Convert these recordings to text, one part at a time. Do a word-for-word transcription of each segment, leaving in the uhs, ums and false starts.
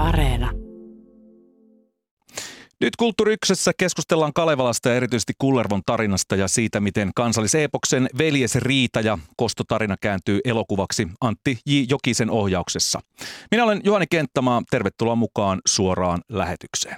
Areena. Nyt Kulttuuri Ykkösessä keskustellaan Kalevalasta ja erityisesti Kullervon tarinasta ja siitä, miten kansalliseepoksen Veljesriita ja kostotarina kääntyy elokuvaksi Antti J. Jokisen ohjauksessa. Minä olen Juhani Kenttämaa, tervetuloa mukaan suoraan lähetykseen.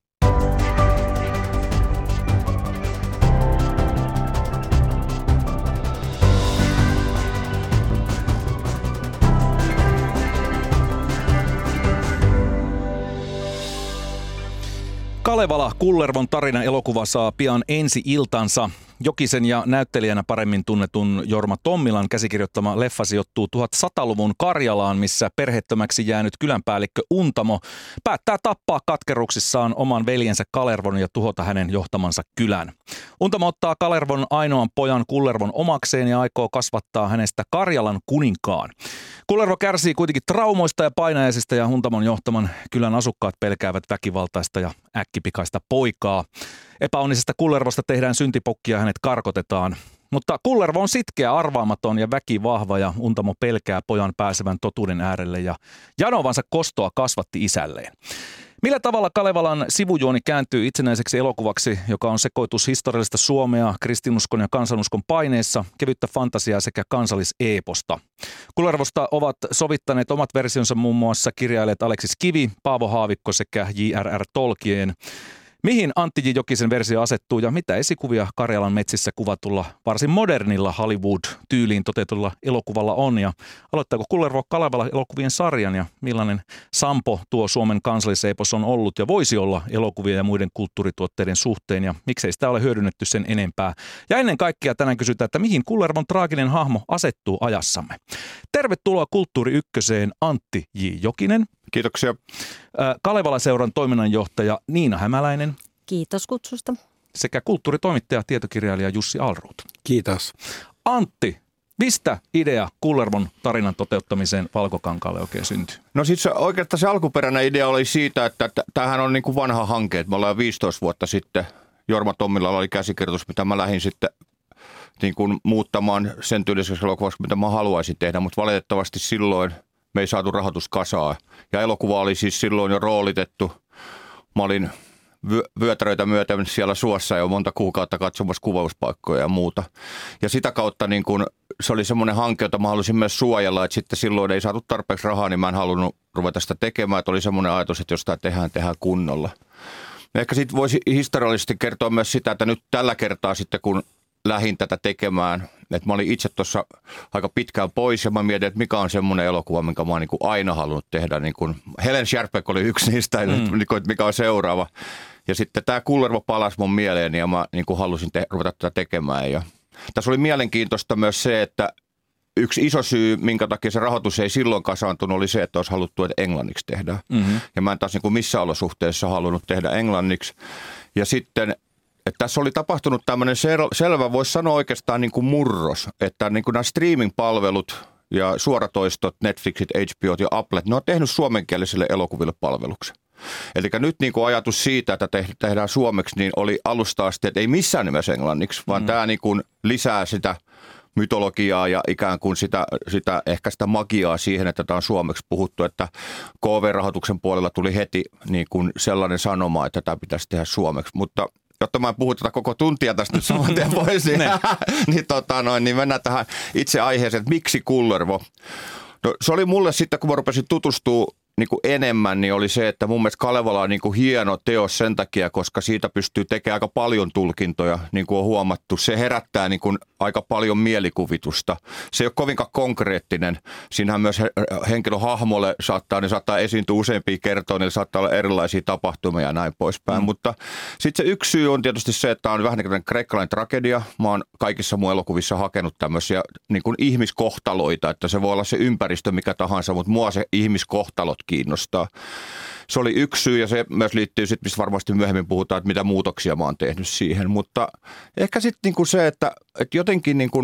Kalevala, Kullervon tarina elokuva saa pian ensi iltansa. Jokisen ja näyttelijänä paremmin tunnetun Jorma Tommilan käsikirjoittama leffa sijoittuu tuhatsataluvun Karjalaan, missä perheettömäksi jäänyt kylänpäällikkö Untamo päättää tappaa katkeruksissaan oman veljensä Kalervon ja tuhota hänen johtamansa kylän. Untamo ottaa Kalervon ainoan pojan Kullervon omakseen ja aikoo kasvattaa hänestä Karjalan kuninkaan. Kullervo kärsii kuitenkin traumoista ja painajaisista ja Untamon johtaman kylän asukkaat pelkäävät väkivaltaista ja äkkipikaista poikaa. Epäonnisesta Kullervosta tehdään syntipokki ja hänet karkotetaan. Mutta Kullervo on sitkeä, arvaamaton ja väkivahva ja Untamo pelkää pojan pääsevän totuuden äärelle ja janovansa kostoa kasvatti isälleen. Millä tavalla Kalevalan sivujuoni kääntyy itsenäiseksi elokuvaksi, joka on sekoitus historiallista Suomea, kristinuskon ja kansanuskon paineessa, kevyttä fantasiaa sekä kansalliseeposta? Kullervosta ovat sovittaneet omat versionsa muun muassa kirjailijat Aleksis Kivi, Paavo Haavikko sekä J R R Tolkien. Mihin Antti J. Jokisen versio asettuu ja mitä esikuvia Karjalan metsissä kuvatulla varsin modernilla Hollywood-tyyliin toteutulla elokuvalla on? Ja aloittaako Kullervo Kalevala elokuvien sarjan ja millainen sampo tuo Suomen kansalliseepos on ollut ja voisi olla elokuvien ja muiden kulttuurituotteiden suhteen ja miksei sitä ole hyödynnetty sen enempää? Ja ennen kaikkea tänään kysytään, että mihin Kullervon traaginen hahmo asettuu ajassamme? Tervetuloa Kulttuuri Ykköseen Antti J. Jokinen. Kiitoksia. Kalevala-seuran toiminnanjohtaja Niina Hämäläinen. Kiitos kutsusta. Sekä kulttuuritoimittaja, tietokirjailija Jussi Alruut. Kiitos. Antti, mistä idea Kullervon tarinan toteuttamiseen Valkokankaalle oikein syntyi? No siis oikeastaan se alkuperäinen idea oli siitä, että tämähän on niin kuin vanha hanke. Me ollaan viisitoista vuotta sitten, Jorma Tommilalla oli käsikirjoitus, mitä mä lähdin sitten niin kuin muuttamaan sen tyyliseksi elokuvaksi, mitä mä haluaisin tehdä, mutta valitettavasti silloin me ei saatu rahoitus kasaa. Ja elokuva oli siis silloin jo roolitettu. Mä olin vyö- vyötäröitä myöten siellä suossa jo monta kuukautta katsomassa kuvauspaikkoja ja muuta. Ja sitä kautta niin kun, se oli semmoinen hanke, jota mä halusin myös suojella, että sitten silloin ei saatu tarpeeksi rahaa, niin mä en halunnut ruveta sitä tekemään. Että oli semmoinen ajatus, että jos sitä tehdään, tehdään kunnolla. Ehkä sitten voisi historiallisesti kertoa myös sitä, että nyt tällä kertaa sitten kun lähdin tätä tekemään, että mä olin itse tuossa aika pitkään pois ja mä mietin, että mikä on semmoinen elokuva, minkä mä oon niin kuin aina halunnut tehdä. Niin kuin Helen Scherfbeck oli yksi niistä, mm. että mikä on seuraava. Ja sitten tämä Kullervo palasi mun mieleeni ja mä niin kuin halusin te- ruveta tätä tekemään. Ja tässä oli mielenkiintoista myös se, että yksi iso syy, minkä takia se rahoitus ei silloin kasaantunut, oli se, että olisi haluttu, että englanniksi tehdään. Mm-hmm. Ja mä en taas niin kuin missään olosuhteessa halunnut tehdä englanniksi. Ja sitten että tässä oli tapahtunut tämmöinen sel- selvä, voisi sanoa oikeastaan niin kuin murros, että niin kuin nämä streaming-palvelut ja suoratoistot, Netflixit, H B O ja Apple, ne on tehnyt suomenkieliselle elokuville palveluksen. Eli nyt niin kuin ajatus siitä, että tehdään suomeksi, niin oli alusta asti, että ei missään nimessä englanniksi, vaan mm. tämä niin kuin lisää sitä mytologiaa ja ikään kuin sitä, sitä, ehkä sitä magiaa siihen, että tämä on suomeksi puhuttu, että K V-rahoituksen puolella tuli heti niin kuin sellainen sanoma, että tämä pitäisi tehdä suomeksi, mutta jotta mä en puhu tätä koko tuntia tästä nyt saman tien pois, niin, niin, tota noin, niin mennään tähän itse aiheeseen, että miksi Kullervo? No, se oli mulle sitten, kun mä rupesin tutustua niin kuin enemmän, niin oli se, että mun mielestä Kalevala on niin kuin hieno teos sen takia, koska siitä pystyy tekemään aika paljon tulkintoja, niin kuin on huomattu. Se herättää niin kuin aika paljon mielikuvitusta. Se ei ole kovinkaan konkreettinen. Siinähän myös henkilöhahmolle saattaa, ne saattaa esiintyä useampia kertoja, niillä saattaa olla erilaisia tapahtumia ja näin poispäin. Mm. Mutta sitten se yksi syy on tietysti se, että on vähän niin kuin kreikkalainen tragedia. Mä oon kaikissa mun elokuvissa hakenut tämmöisiä niin kuin ihmiskohtaloita, että se voi olla se ympäristö mikä tahansa, mutta mua se ihmiskohtalot kiinnostaa. Se oli yksi syy ja se myös liittyy sitten, mistä varmasti myöhemmin puhutaan, että mitä muutoksia mä oon tehnyt siihen. Mutta ehkä sitten niinku se, että, että jotenkin niinku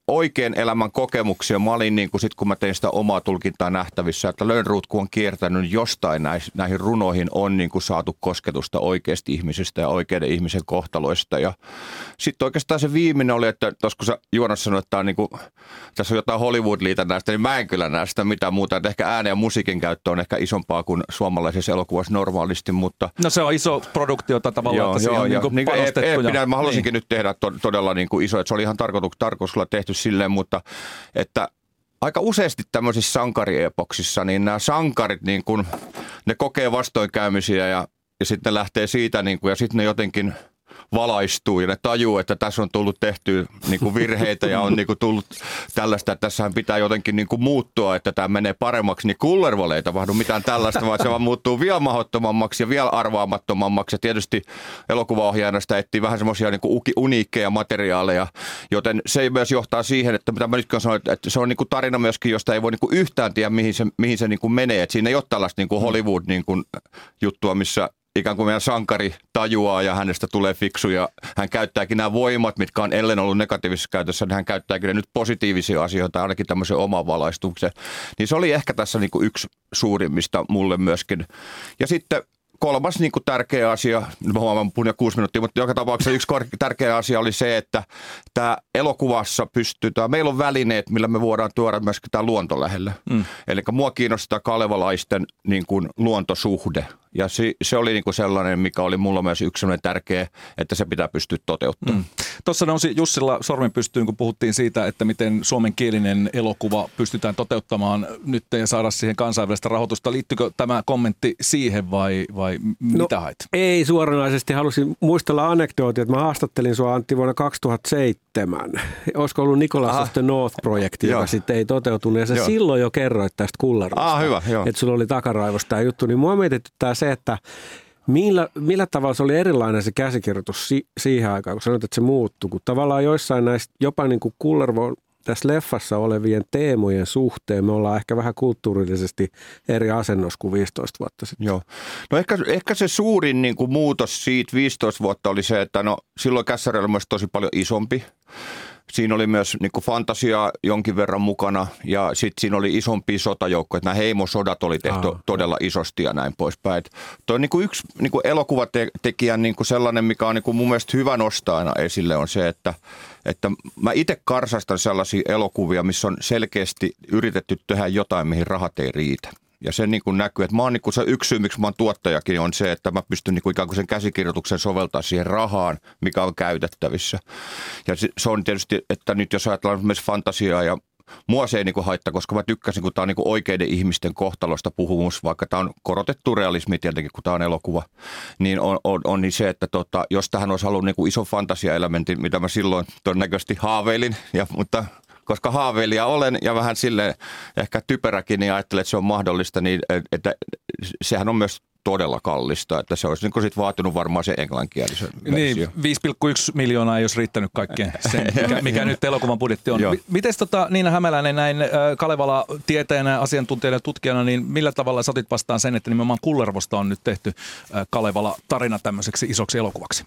oikean elämän kokemuksia. Mä olin niin kuin sit, kun mä tein sitä omaa tulkintaa nähtävissä, että Lönnrot, kun on kiertänyt jostain näihin, näihin runoihin, on niin kuin saatu kosketusta oikeasta ihmisestä ja oikeiden ihmisen kohtaloista. Ja sitten oikeastaan se viimeinen oli, että tos kun sä Joonas sanoi, että on niin kuin, tässä on jotain Hollywood-liitännäistä, niin mä en kyllä näe sitä mitään muuta. Että ehkä äänen ja musiikin käyttö on ehkä isompaa kuin suomalaisessa elokuvassa normaalisti, mutta... No se on iso produktio tavallaan, joo, että joo, siihen on niin kuin panostettu. Niin, ja, mä haluaisinkin niin. nyt tehdä to, todella niin kuin iso, että se oli ihan tarkoitus, tarkoituksella tehty silleen, mutta että aika useasti tämmöisissä sankariepoksissa, niin nämä sankarit, niin kuin, ne kokee vastoinkäymisiä ja, ja sitten ne lähtee siitä niin kuin, ja sitten ne jotenkin valaistuu ja ne tajuu, että tässä on tullut tehtyä niin kuin virheitä ja on niin kuin tullut tällaista, että tässähän pitää jotenkin niin kuin muuttua, että tämä menee paremmaksi, niin Kullervolle ei tapahdu mitään tällaista, vaan se vaan muuttuu vielä mahdottomammaksi ja vielä arvaamattomammaksi. Ja tietysti elokuvaohjaajana sitä etsii vähän semmoisia niin kuin uniikkeja materiaaleja, joten se myös johtaa siihen, että mitä mä nytkin sanoin, että se on niin kuin tarina myöskin, josta ei voi niin kuin yhtään tiedä, mihin se, mihin se niin kuin menee. Että siinä ei ole tällaista niin kuin Hollywood-juttua, missä ikään kuin meidän sankari tajuaa ja hänestä tulee fiksu ja hän käyttääkin nämä voimat, mitkä on ellen ollut negatiivisessa käytössä, niin hän käyttääkin ne nyt positiivisia asioita, ainakin tämmöisen oman valaistuksen. Niin se oli ehkä tässä niin kuin yksi suurimmista mulle myöskin. Ja sitten kolmas niin kuin tärkeä asia, mä huomaan puhun jo kuusi minuuttia, mutta joka tapauksessa yksi tärkeä asia oli se, että tämä elokuvassa pystytään, meillä on välineet, millä me voidaan tuoda myöskin tämä luonto lähelle. Mm. Eli mua kiinnostaa kalevalaisten niin kuin luontosuhde. Ja se, se oli niin kuin sellainen, mikä oli mulla myös yksi sellainen tärkeä, että se pitää pystyä toteuttamaan. Mm. Tuossa nousi Jussilla sormen pystyyn, kun puhuttiin siitä, että miten suomenkielinen elokuva pystytään toteuttamaan nyt ja saada siihen kansainvälistä rahoitusta. Liittyykö tämä kommentti siihen vai, vai mitä no, hait? Ei suoranaisesti. Halusin muistella anekdootia, että mä haastattelin sua Antti vuonna kaksituhattaseitsemän. Olisiko ollut Nicholas of the North-projekti, joka sitten ei toteutunut. Ja sä joo. silloin jo kerroit tästä Kullervosta. Ah, hyvä, joo. Että sulla oli takaraivosta tämä juttu. Niin mua mietityttää se, että millä, millä tavalla se oli erilainen se käsikirjoitus si- siihen aikaan, kun sanoit, että se muuttui. Kun tavallaan joissain näistä, jopa niin kuin Kullervo tässä leffassa olevien teemojen suhteen, me ollaan ehkä vähän kulttuurillisesti eri asennossa kuin viisitoista vuotta sitten. Joo. No ehkä, ehkä se suurin niin kuin muutos siitä viisitoista vuotta oli se, että no silloin Kässärillä oli myös tosi paljon isompi. Siinä oli myös niin kuin fantasiaa jonkin verran mukana ja sitten siinä oli isompia sotajoukkoja. Nämä heimosodat oli tehty ah, todella isosti ja näin poispäin. Tuo niin kuin yksi niin kuin elokuvatekijän niin kuin sellainen, mikä on niin kuin mun mielestä hyvä nostaa aina esille, on se, että, että mä itse karsastan sellaisia elokuvia, missä on selkeästi yritetty tehdä jotain, mihin rahat ei riitä. Ja se niin kuin näkyy, että mä oon niin kuin se yksi syy, miksi mä oon tuottajakin, on se, että mä pystyn niin kuin ikään kuin sen käsikirjoituksen soveltaa siihen rahaan, mikä on käytettävissä. Ja se on tietysti, että nyt jos ajatellaan myös fantasiaa ja mua se ei niin kuin haittaa, koska mä tykkäsin, kun tää on niin kuin oikeiden ihmisten kohtalosta puhumus, vaikka tää on korotettu realismi tietenkin, kun tää on elokuva, niin on, on, on niin se, että tota, jos tähän olisi halunnut niin kuin ison fantasiaelementin, mitä mä silloin todennäköisesti haaveilin, ja, mutta koska haaveilija olen ja vähän silleen ehkä typeräkin, niin ajattelen, että se on mahdollista, niin että sehän on myös todella kallista, että se olisi niin sit vaatinut varmaan se englanninkielisen versio. Niin, viisi pilkku yksi miljoonaa ei olisi riittänyt kaikkeen sen, mikä, mikä nyt elokuvan budjetti on. Miten tota, Niina Hämäläinen näin Kalevala tieteenä, asiantuntijana ja tutkijana, niin millä tavalla sä otit vastaan sen, että nimenomaan Kullervosta on nyt tehty Kalevala tarina tämmöiseksi isoksi elokuvaksi?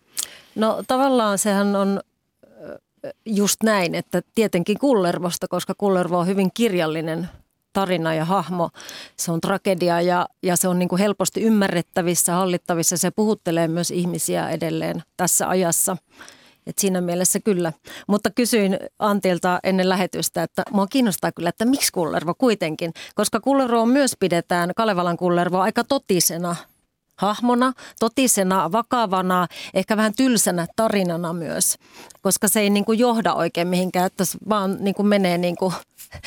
No tavallaan sehän on just näin, että tietenkin Kullervosta, koska Kullervo on hyvin kirjallinen tarina ja hahmo. Se on tragedia ja, ja se on niin kuin helposti ymmärrettävissä, hallittavissa. Se puhuttelee myös ihmisiä edelleen tässä ajassa. Et siinä mielessä kyllä. Mutta kysyin Antilta ennen lähetystä, että mua kiinnostaa kyllä, että miksi Kullervo kuitenkin. Koska Kullervo myös pidetään, Kalevalan Kullervo, aika totisena hahmona, totisena, vakavana, ehkä vähän tylsänä tarinana myös, koska se ei niin kuin johda oikein mihinkään, että vaan niin kuin menee niin kuin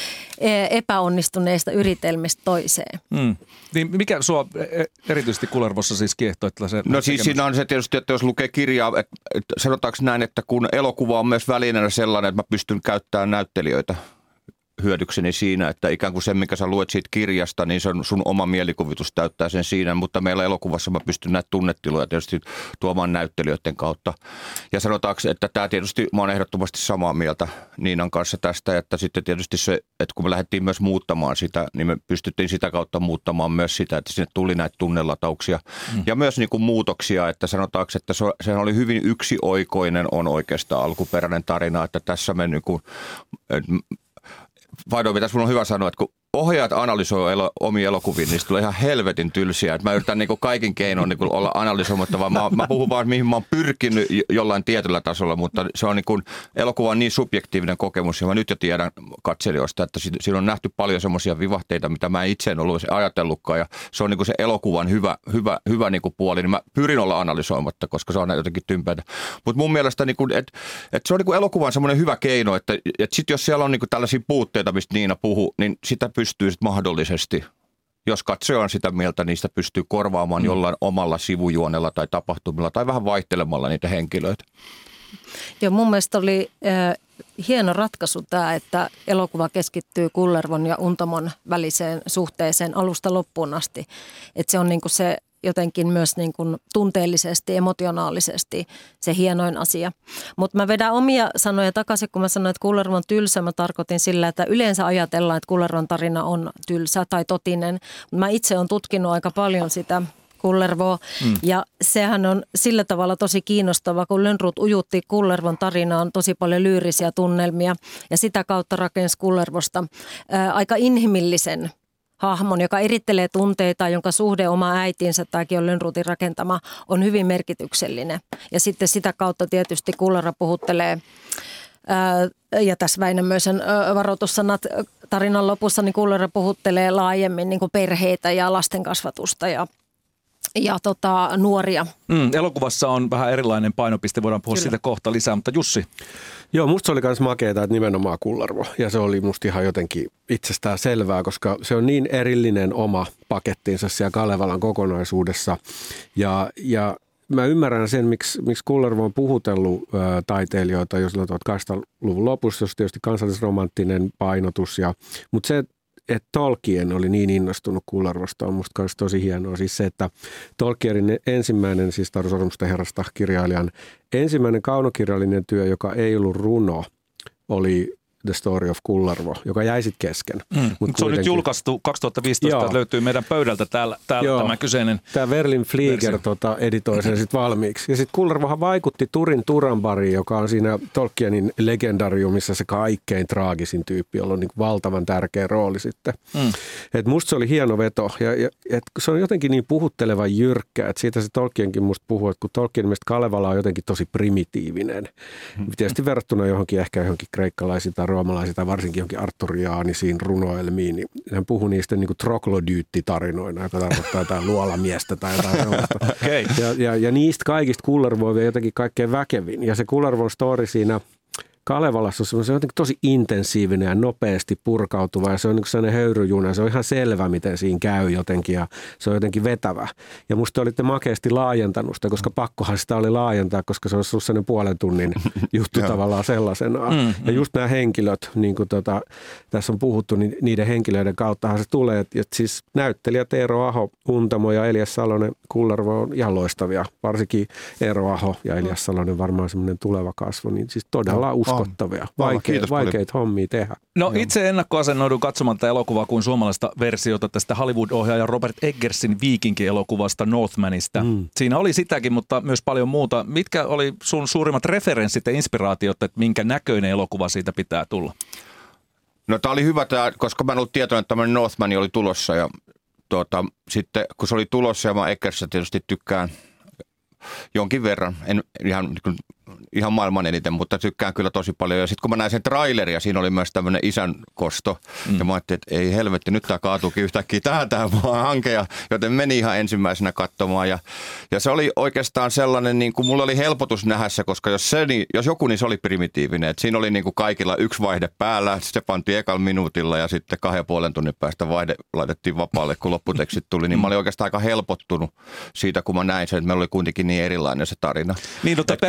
epäonnistuneista yritelmistä toiseen. Mm. Niin mikä sua erityisesti Kullervossa siis kiehtoo? Että se no siis siinä on se tietysti, että jos lukee kirjaa, että, että sanotaanko näin, että kun elokuva on myös välineenä sellainen, että mä pystyn käyttämään näyttelijöitä hyödykseni siinä, että ikään kuin se, mikä sä luet siitä kirjasta, niin se on sun oma mielikuvitus täyttää sen siinä, mutta meillä elokuvassa mä pystyn näitä tunnetiloja tietysti tuomaan näyttelijöiden kautta. Ja sanotaanko, että tämä tietysti, mä oon ehdottomasti samaa mieltä Niinan kanssa tästä, että sitten tietysti se, että kun me lähdettiin myös muuttamaan sitä, niin me pystyttiin sitä kautta muuttamaan myös sitä, että sinne tuli näitä tunnelatauksia mm. ja myös niin kuin muutoksia, että sanotaanko, että se, se oli hyvin yksioikoinen on oikeastaan alkuperäinen tarina, että tässä me niin kuin, Vaido, mitä mun on hyvä sanoa, että kun ohjaajat analysoi elo, omia elokuviin, niin se tulee ihan helvetin tylsiä. Että mä yritän niin kuin kaikin keinoin niin kuin olla analysoimatta, vaan mä, mä puhun vaan, mihin mä oon pyrkinyt jollain tietyllä tasolla, mutta se on niin kuin, elokuva on niin subjektiivinen kokemus, ja mä nyt jo tiedän katselijoista, että siinä on nähty paljon semmoisia vivahteita, mitä mä itse en ollut ajatellutkaan, ja se on niin kuin se elokuvan hyvä, hyvä, hyvä niin kuin puoli, niin mä pyrin olla analysoimatta, koska se on jotenkin tympäitä. Mutta mun mielestä, niin kuin, että, että se on niin kuin elokuvan semmoinen hyvä keino, että, että sit jos siellä on niin kuin tällaisia puutteita, mistä Niina puhui, niin sitä pystyy sitten mahdollisesti, jos katsoja on sitä mieltä, niin sitä pystyy korvaamaan mm. jollain omalla sivujuonella tai tapahtumilla tai vähän vaihtelemalla niitä henkilöitä. Joo, mun mielestä oli äh, hieno ratkaisu tämä, että elokuva keskittyy Kullervon ja Untamon väliseen suhteeseen alusta loppuun asti. Että se on niinku se jotenkin myös niin kuin tunteellisesti, emotionaalisesti se hienoin asia. Mutta mä vedän omia sanoja takaisin, kun mä sanoin, että Kullervo on tylsä. Mä tarkoitin sillä, että yleensä ajatellaan, että Kullervon tarina on tylsä tai totinen. Mä itse olen tutkinut aika paljon sitä Kullervoa mm. ja sehän on sillä tavalla tosi kiinnostava, kun Lönnrot ujutti Kullervon tarinaan tosi paljon lyyrisiä tunnelmia ja sitä kautta rakensi Kullervosta ää, aika inhimillisen hahmon, joka erittelee tunteita, jonka suhde oma äitinsä, tämäkin on Lönnrotin rakentama, on hyvin merkityksellinen. Ja sitten sitä kautta tietysti Kullervo puhuttelee, ää, ja tässä Väinämöisen varoitussanat tarinan lopussa, niin Kullervo puhuttelee laajemmin niin kuin perheitä ja lasten kasvatusta ja ja tota, nuoria. Mm, elokuvassa on vähän erilainen painopiste, voidaan puhua Kyllä. siitä kohta lisää, mutta Jussi. Joo, musta se oli myös makeeta, että nimenomaan Kullervo. Ja se oli musta ihan jotenkin itsestään selvää, koska se on niin erillinen oma pakettinsa siellä Kalevalan kokonaisuudessa. Ja, ja mä ymmärrän sen, miksi, miksi Kullervo on puhutellut ä, taiteilijoita jo silloin tuhatkahdeksansataaluvun lopussa, jos tietysti kansallisromanttinen painotus. Ja, mutta se, että Tolkien oli niin innostunut Kullervosta on musta myös tosi hienoa. Siis se, että Tolkienin ensimmäinen, siis Taru Sormusten herrasta kirjailijan ensimmäinen kaunokirjallinen työ, joka ei ollut runo, oli The Story of Kullervo, joka jäi sitten kesken. Mm. Mut se kuitenkin on nyt julkaistu kaksituhattaviisitoista, että löytyy meidän pöydältä täällä, täällä tämä kyseinen. Tämä Verlin Flieger tota, editoi sen sitten valmiiksi. Ja sitten Kullervohan vaikutti Turin Turanbariin, joka on siinä Tolkienin legendariumissa se kaikkein traagisin tyyppi, jolla on niin valtavan tärkeä rooli sitten. Mm. Et musta se oli hieno veto. Ja, ja et se on jotenkin niin puhuttelevan jyrkkä, että siitä se Tolkienkin musta puhuu, että kun Tolkien mielestä Kalevala on jotenkin tosi primitiivinen. Mm. Tietysti verrattuna johonkin ehkä johonkin kreikkalaisiin tai roomalaisiin tai varsinkin johonkin arturiaanisiin runoelmiin, niin hän puhui niistä niin kuin troglodyyttitarinoina, joka tarkoittaa jotain luolamiestä tai jotain sellaista. Okay. Ja, ja, ja niistä kaikista Kullervo on vielä jotenkin kaikkein väkevin. Ja se Kullervon story siinä Kalevalassa on se jotenkin tosi intensiivinen ja nopeasti purkautuva ja se on niin kuin sellainen höyryjuna. Se on ihan selvä, miten siinä käy jotenkin ja se on jotenkin vetävä. Ja musta olitte makeasti laajentanut sitä, koska pakkohan sitä oli laajentaa, koska se olisi ollut sellainen puolen tunnin juttu tavallaan sellaisenaan. Mm, ja just nämä henkilöt, niin kuin tota, tässä on puhuttu, niin niiden henkilöiden kauttahan se tulee. Että siis näyttelijät Eero Aho, Untamo ja Elias Salonen, Kullervo on ihan loistavia. Varsinkin Eero Aho ja Elias Salonen varmaan semmoinen tuleva kasvu, niin siis todella usko. Vaikeita, vaikeita hommia tehdä. No itse ennakkoasennoidun katsomaan tätä elokuvaa kuin suomalaista versiota tästä Hollywood-ohjaaja Robert Eggersin Viikinki-elokuvasta Northmanista. Mm. Siinä oli sitäkin, mutta myös paljon muuta. Mitkä oli sun suurimmat referenssit ja inspiraatiot, että minkä näköinen elokuva siitä pitää tulla? No tämä oli hyvä, tää, koska mä en ollut tietoinen, että tämmöinen Northman oli tulossa. Ja tuota, sitten kun se oli tulossa ja mä Eggersia tietysti tykkään jonkin verran, en ihan, ihan maailman eniten, mutta tykkään kyllä tosi paljon. Ja sitten kun mä näin sen trailerin ja siinä oli myös tämmöinen isän kosto, mm. ja mä ajattelin, että ei helvetti, nyt tää kaatuukin yhtäkkiä tähän tämä hanke, ja, joten meni ihan ensimmäisenä katsomaan. Ja, ja se oli oikeastaan sellainen, niin kuin mulla oli helpotus nähdä se, koska jos, se, niin, jos joku, niin se oli primitiivinen. Et siinä oli niin kuin kaikilla yksi vaihde päällä, se pantiin ekalla minuutilla ja sitten kahden ja puolen tunnin päästä vaihde laitettiin vapaalle, kun lopputekstit tuli. Niin mä olin oikeastaan aika helpottunut siitä, kun mä näin sen, että meillä oli kuitenkin niin erilainen se tarina. Niin, mutta perustuu taas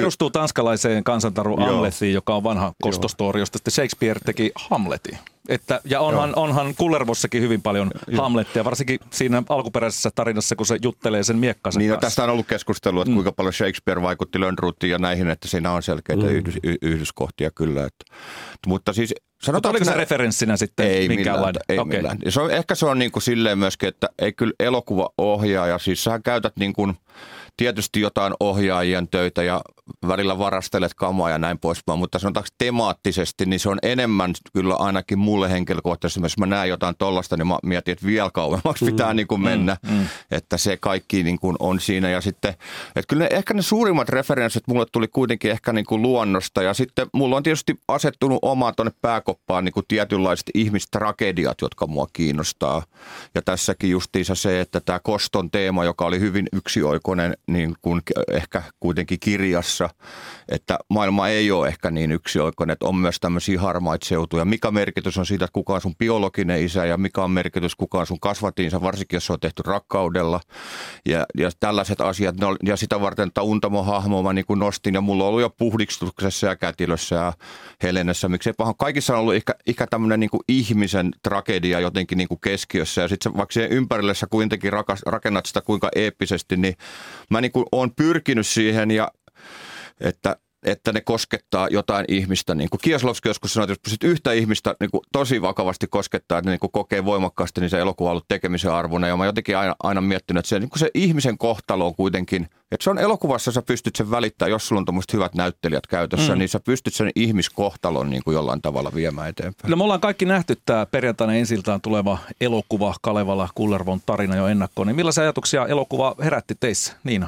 ranskalaiseen kansantaru Hamletiin, joka on vanha kostostoori, josta sitten Shakespeare teki Hamletin. Että, ja onhan, onhan Kullervossakin hyvin paljon Joo. Hamlettia, varsinkin siinä alkuperäisessä tarinassa, kun se juttelee sen miekkansa niin, kanssa. Tästä on ollut keskustelua, että mm. kuinka paljon Shakespeare vaikutti Lönnroothiin ja näihin, että siinä on selkeitä mm. yhdys, y- yhdyskohtia kyllä. Että, mutta siis Mutta oliko se referenssinä sitten ei minkäänlainen? Ei okay. millään. Ja se on, ehkä se on niin kuin silleen myöskin, että ei kyllä elokuvaohjaaja, siis sä käytät niin kuin tietysti jotain ohjaajien töitä ja välillä varastelet kamaa ja näin poispäin, mutta sanotaanko temaattisesti, niin se on enemmän kyllä ainakin mulle henkilökohtaisesti, jos mä näen jotain tollasta, niin mä mietin, että vielä kauemmaksi pitää mm, niin kuin mennä, mm, mm. että se kaikki niin kuin on siinä. Ja sitten, että kyllä ne, ehkä ne suurimmat referenssit mulle tuli kuitenkin ehkä niin kuin luonnosta ja sitten mulla on tietysti asettunut omaa tuonne pääkoppaan niin kuin tietynlaiset ihmistragediat, jotka mua kiinnostaa. Ja tässäkin justiinsa se, että tämä koston teema, joka oli hyvin yksioikoinen, niin kuin ehkä kuitenkin kirjassa, että maailma ei ole ehkä niin yksioikoinen, että on myös tämmöisiä harmaita seutuja. Mikä merkitys on siitä, että kuka on sun biologinen isä ja mikä on merkitys, kuka on sun kasvatinsa, varsinkin jos se on tehty rakkaudella. Ja, ja tällaiset asiat, ja sitä varten, että Untamo-hahmoa mä niin kuin nostin, ja mulla on ollut jo Puhdikstuksessa ja Kätilössä ja Helenessä, miksei pahan. Kaikissa on ollut ehkä, ehkä tämmöinen niin kuin ihmisen tragedia jotenkin niin kuin keskiössä, ja sitten vaikka siihen ympärille sä kuitenkin rakas, rakennat sitä kuinka eeppisesti, niin mä niin kuin oon pyrkinyt siihen, ja että, että ne koskettaa jotain ihmistä. Niin kuin Kieslowski joskus sanoi, että jos yhtä ihmistä niin kuin tosi vakavasti koskettaa, että ne niin kuin kokee voimakkaasti, niin se elokuva on ollut tekemisen arvoinen. Ja mä jotenkin aina, aina miettinyt, että se, niin kuin se ihmisen kohtalo on kuitenkin, että se on elokuvassa, sä pystyt sen välittämään, jos sulla on tommoiset hyvät näyttelijät käytössä, mm. niin sä pystyt sen ihmiskohtalon niin kuin jollain tavalla viemään eteenpäin. No me ollaan kaikki nähty tämä perjantaina ensiltaan tuleva elokuva Kalevala Kullervon tarina jo ennakkoon. Niin millaisia ajatuksia elokuva herätti teissä, Niina?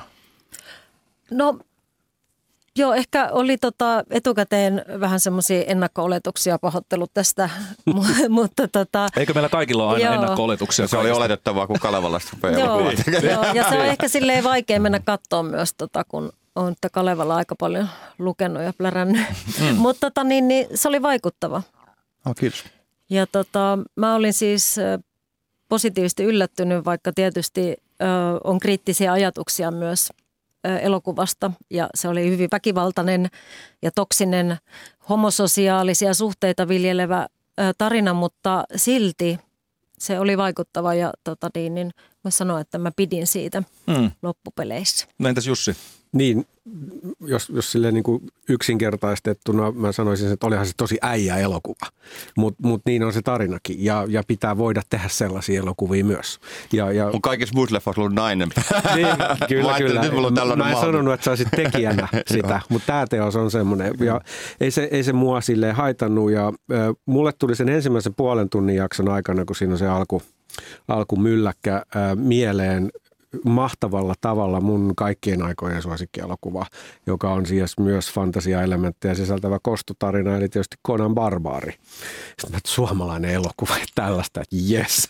No joo, ehkä oli tota etukäteen vähän semmoisia ennakko-oletuksia, pahoittelut tästä, mutta tota... Eikö meillä kaikilla ole aina joo. ennakko-oletuksia? Se oli oletettavaa, kun Kalevalasta rupeaa elokuvaa tekemään. Ja se on ehkä silleen vaikea mennä katsoa myös, tota, kun on Kalevala aika paljon lukenut ja plärännyt. Mm. Mutta tota, niin, niin, se oli vaikuttava. Oh, kiitos. Ja tota, mä olin siis positiivisesti yllättynyt, vaikka tietysti ö, on kriittisiä ajatuksia myös elokuvasta ja se oli hyvin väkivaltainen ja toksinen homososiaalisia suhteita viljelevä tarina, mutta silti se oli vaikuttava ja tota, niin, niin mä sanoin, että mä pidin siitä mm. loppupeleissä. No entäs Jussi? Niin, jos, jos silleen niin kuin yksinkertaistettuna mä sanoisin, että olihan se tosi äijä elokuva, mutta mut niin on se tarinakin ja, ja pitää voida tehdä sellaisia elokuvia myös. Ja, ja... Mun kaikissa muissa leffoissa ollut nainen. Niin, kyllä, kyllä. Mä en sanonut, että sä olisit tekijänä sitä, mutta tämä teos on semmoinen. Ja ei se, ei se mua silleen haitannut ja äh, mulle tuli sen ensimmäisen puolen tunnin jakson aikana, kun siinä on se alku, alku mylläkkä äh, mieleen, mahtavalla tavalla mun kaikkien aikojen suosikkielokuva, joka on siis myös fantasiaelementtejä sisältävä kostotarina, eli tietysti Conan Barbaari. Sitten mä, että suomalainen elokuva ja tällaista, että jes.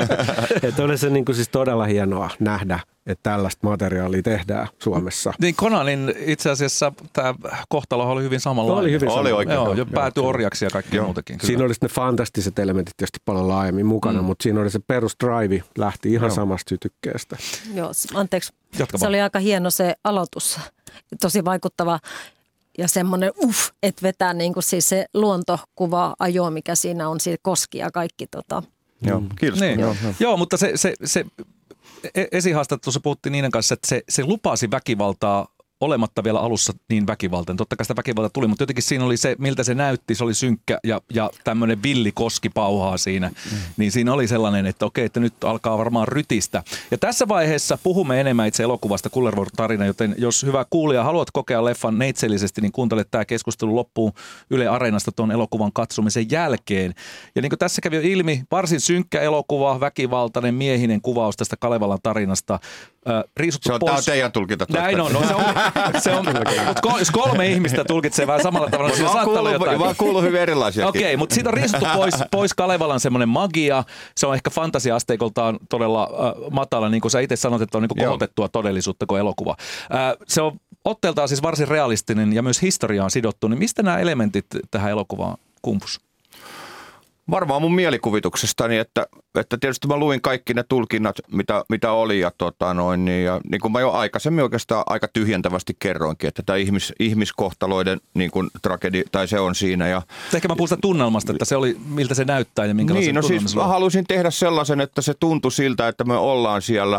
Että oli se niin kuin siis todella hienoa nähdä, että tällaista materiaalia tehdään Suomessa. Niin Conanin itse asiassa tämä kohtalo oli hyvin samanlainen. Oli hyvin oli oikein. Joo, jo päätyi orjaksi ja kaikkea muutakin. Siinä oli ne fantastiset elementit tietysti paljon laajemmin mukana, mm. mutta siinä oli se perusdrive, lähti ihan joo. samasta sytykkeestä. Joo, anteeksi. Jatka se vaan. Oli aika hieno se aloitus, tosi vaikuttava ja semmoinen uff, että vetää niin kuin siis se luontokuva ajo, mikä siinä on, siitä koski ja kaikki. Tota. Joo, kiitos. Niin. Joo, joo. joo, mutta se... se, se esihaastattelussa puhuttiin Niinan kanssa, että se, se lupasi väkivaltaa olematta vielä alussa niin väkivaltainen. Totta kai sitä väkivaltaa tuli, mutta jotenkin siinä oli se, miltä se näytti. Se oli synkkä ja, ja tämmöinen villi koski pauhaa siinä. Mm. Niin siinä oli sellainen, että okei, että nyt alkaa varmaan rytistä. Ja tässä vaiheessa puhumme enemmän itse elokuvasta Kullervon tarina, joten jos hyvä kuulija haluat kokea leffan neitsellisesti, niin kuuntele tämä keskustelu loppuun Yle Areenasta tuon elokuvan katsomisen jälkeen. Ja niin kuin tässä kävi jo ilmi, varsin synkkä elokuva, väkivaltainen miehinen kuvaus tästä Kalevalan tarinasta. Se on, pois. Tämä on teidän tulkinta. Näin on. No, se on, se on mutta jos kolme ihmistä tulkitsee vähän samalla tavalla, niin siinä saattaa olla jotain. Mä oon kuullut hyvin erilaisia. Okei, okay, mutta siitä on riisuttu pois, pois Kalevalan semmoinen magia. Se on ehkä fantasia-asteikoltaan todella äh, matala, niin kuin sä itse sanot, että on niin kuin kohotettua todellisuutta kuin elokuva. Äh, se on otteeltaan siis varsin realistinen ja myös historiaan sidottu. Niin mistä nämä elementit tähän elokuvaan kumpus? Varmaan mun mielikuvituksestani, että, että tietysti mä luin kaikki ne tulkinnat, mitä, mitä oli. Ja, tota noin, niin, ja niin kuin mä jo aikaisemmin oikeastaan aika tyhjentävästi kerroinkin, että tämä ihmis, ihmiskohtaloiden niin kuin tragedi, tai se on siinä. Ja, ehkä mä puhun sitä tunnelmasta, että se oli, miltä se näyttää ja minkälaisen niin, no tunnelma siis mä halusin tehdä sellaisen, että se tuntui siltä, että me ollaan siellä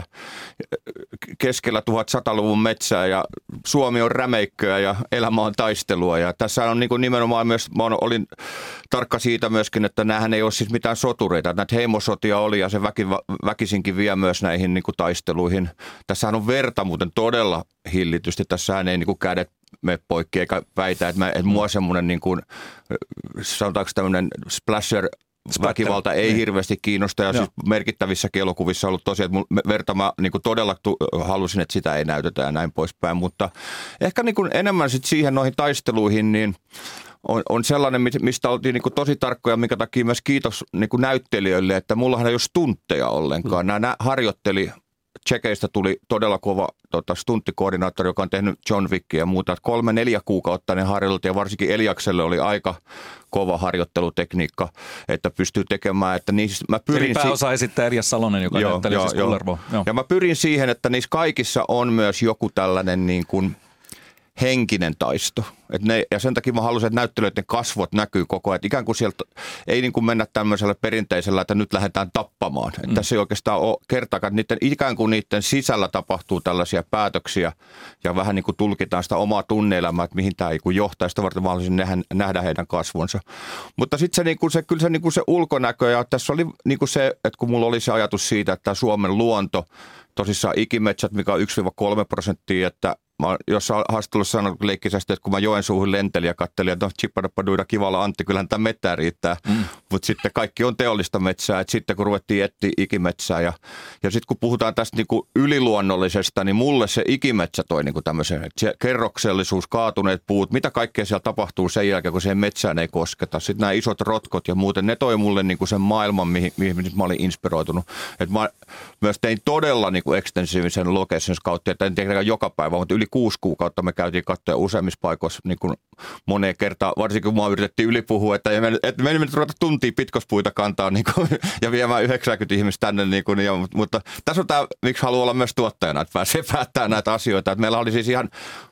keskellä tuhatsataluvun metsää ja Suomi on rämeikköä ja elämä on taistelua. Ja tässä on niin kuin nimenomaan myös, mä olin tarkka siitä myöskin, että näähän ei ole siis mitään sotureita. Näitä heimosotia oli ja se väki, väkisinkin vie myös näihin niin kuin taisteluihin. Tässähän on verta muuten todella hillitysti. Tässähän ei niin kuin kädet mene poikki eikä väitä, että, mä, että mua semmoinen niin kuin, sanotaanko tämmöinen splasher väkivalta ei niin hirveästi kiinnosta ja siis merkittävissäkin elokuvissa on ollut tosiaan, että mun verta mä niin kuin todella tu- halusin, että sitä ei näytetä ja näin poispäin, mutta ehkä niin kuin enemmän sit siihen noihin taisteluihin, niin on, on sellainen, mistä oltiin niin kuin tosi tarkkoja, minkä takia myös kiitos niin kuin näyttelijöille, että mullahan ei ole stuntteja ollenkaan. Mm. Nämä harjoitteli, Tsekeistä tuli todella kova tota, stunttikoordinaattori, joka on tehnyt John Wickia ja muuta. Että kolme, neljä kuukautta ne harjoiteltiin ja varsinkin Eliakselle oli aika kova harjoittelutekniikka, että pystyy tekemään. Että niissä, mä pyrin Eli pääosa si- esittää Elias Salonen, joka joo, näytteli siis Kullervoa. Ja mä pyrin siihen, että niissä kaikissa on myös joku tällainen niin kuin henkinen taisto. Et ne, ja sen takia mä halusin, että näyttelijöiden kasvot näkyy koko ajan. Et ikään kuin sieltä ei niin kuin mennä tämmöisellä perinteisellä, että nyt lähdetään tappamaan. Et mm. Tässä ei oikeastaan ole kertaakaan, että niiden, ikään kuin niiden sisällä tapahtuu tällaisia päätöksiä ja vähän niin kuin tulkitaan sitä omaa tunne-elämää, että mihin tämä johtaa. Sitä varten mä haluaisin nähdä, nähdä heidän kasvonsa. Mutta sitten se, niin kuin se, kyllä se, niin kuin se ulkonäkö ja tässä oli niin kuin se, että kun mulla oli se ajatus siitä, että Suomen luonto, tosissaan ikimetsät, mikä on yksi kolme prosenttia, että mä jossain haastattelussa sanonut leikkisesti, että kun mä Joensuuhun lentelin ja kattelin, että no chippadappaduida kivalla Antti, kyllähän tämä metsää riittää. Mm. Mutta sitten kaikki on teollista metsää. Et sitten kun ruvettiin etsiä ikimetsää ja, ja sitten kun puhutaan tästä niinku yliluonnollisesta, niin mulle se ikimetsä toi niinku tämmöisen, että se kerroksellisuus, kaatuneet puut, mitä kaikkea siellä tapahtuu sen jälkeen, kun siihen metsään ei kosketa. Sitten nämä isot rotkot ja muuten, ne toi mulle niinku sen maailman, mihin, mihin mä olin inspiroitunut. Et mä myös tein todella niinku ekstensiivisen locations kautta, että en tietenkään joka päivä, mutta yli kuusi kuukautta me käytiin katsoa useimmissa paikoissa niin kuin moneen kertaan, varsinkin kun mua yritettiin ylipuhua, että me, että me ei nyt ruveta tuntia pitkospuita kantaa niin kuin, ja viemään yhdeksänkymmentä ihmistä tänne. Niin kuin, ja, mutta tässä on tämä, miksi haluaa olla myös tuottajana, että pääsee päättämään näitä asioita. Että meillä oli siis ihan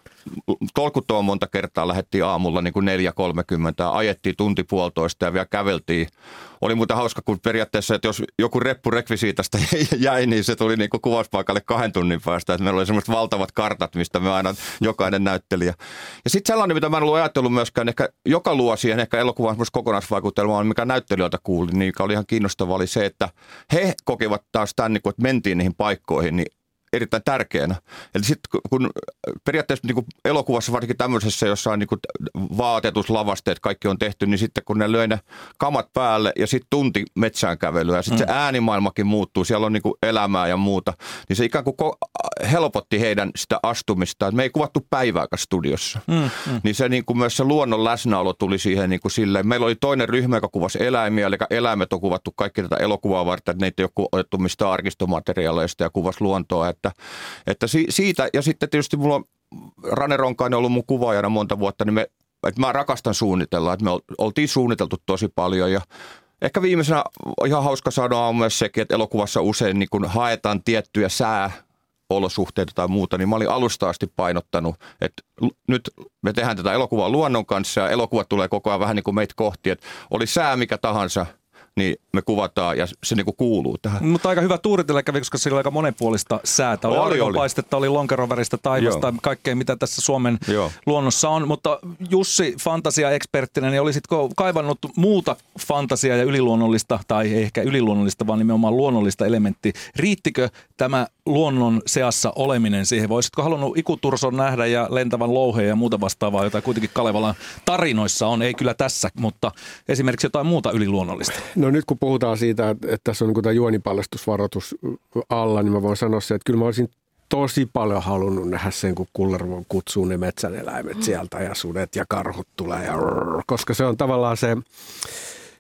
tolkuttoman monta kertaa lähdettiin aamulla niin kuin neljä kolmekymmentä, ajettiin tunti puolitoista ja vielä käveltiin. Oli muuten hauska, kun periaatteessa, että jos joku reppu rekvisiitasta jäi, niin se tuli niin kuin kuvauspaikalle kahden tunnin päästä. Että meillä oli semmoiset valtavat kartat, mistä me aina jokainen näyttelijä. Ja sitten sellainen, mitä mä en ollut ajatellut myöskään, ehkä joka luo siihen ehkä elokuvan kokonaisvaikutelma, mikä näyttelijöiltä kuuli, niin mikä oli ihan kiinnostavaa, oli se, että he kokivat taas tämän, niin kuin, että mentiin niihin paikkoihin, niin erittäin tärkeänä. Eli sitten kun periaatteessa niin kuin elokuvassa varsinkin tämmöisessä, jossa on niin kuin vaatetus, lavasteet, kaikki on tehty, niin sitten kun ne löi ne kamat päälle ja sitten tunti metsään kävelyä ja sitten mm. se äänimaailmakin muuttuu, siellä on niin kuin elämää ja muuta, niin se ikään kuin helpotti heidän sitä astumista. Me ei kuvattu päivääkään studiossa. Mm, mm. Niin se niin kuin myös se luonnon läsnäolo tuli siihen niin kuin silleen. Meillä oli toinen ryhmä, joka kuvasi eläimiä, eli eläimet on kuvattu kaikki tätä elokuvaa varten, että neitä ei ole otettu mistään arkistomateriaaleista ja kuvasi luontoa. Että, että siitä, ja sitten tietysti mulla on Rane Ronkainen ollut mun kuvaajana monta vuotta, niin me, että mä rakastan suunnitella, että me oltiin suunniteltu tosi paljon ja ehkä viimeisenä ihan hauska sanoa on myös sekin, että elokuvassa usein niin kun haetaan tiettyjä sääolosuhteita tai muuta, niin mä olin alusta asti painottanut, että nyt me tehdään tätä elokuvaa luonnon kanssa ja elokuva tulee koko ajan vähän niin kuin meitä kohti, että oli sää mikä tahansa, niin me kuvataan ja se niinku kuuluu tähän. Mutta aika hyvä tuuritella kävi, koska sillä oli aika monipuolista säätä. Oli, oli auringonpaistetta, oli lonkeroväristä taivasta, Joo. kaikkea mitä tässä Suomen Joo. luonnossa on. Mutta Jussi fantasia-eksperttinä, niin olisitko kaivannut muuta fantasiaa ja yliluonnollista, tai ei ehkä yliluonnollista, vaan nimenomaan luonnollista elementtiä. Riittikö tämä luonnon seassa oleminen siihen? Voisitko halunnut Ikuturson nähdä ja lentävän louheen ja muuta vastaavaa, jota kuitenkin Kalevalan tarinoissa on, ei kyllä tässä, mutta esimerkiksi jotain muuta yliluonnollista? No nyt kun puhutaan siitä, että, että tässä on niin tämä juonipaljastusvaroitus alla, niin mä voin sanoa se, että kyllä mä olisin tosi paljon halunnut nähdä sen, kun Kullervo kutsuu ne metsäneläimet sieltä ja sudet ja karhut tulee, ja, koska se on tavallaan se,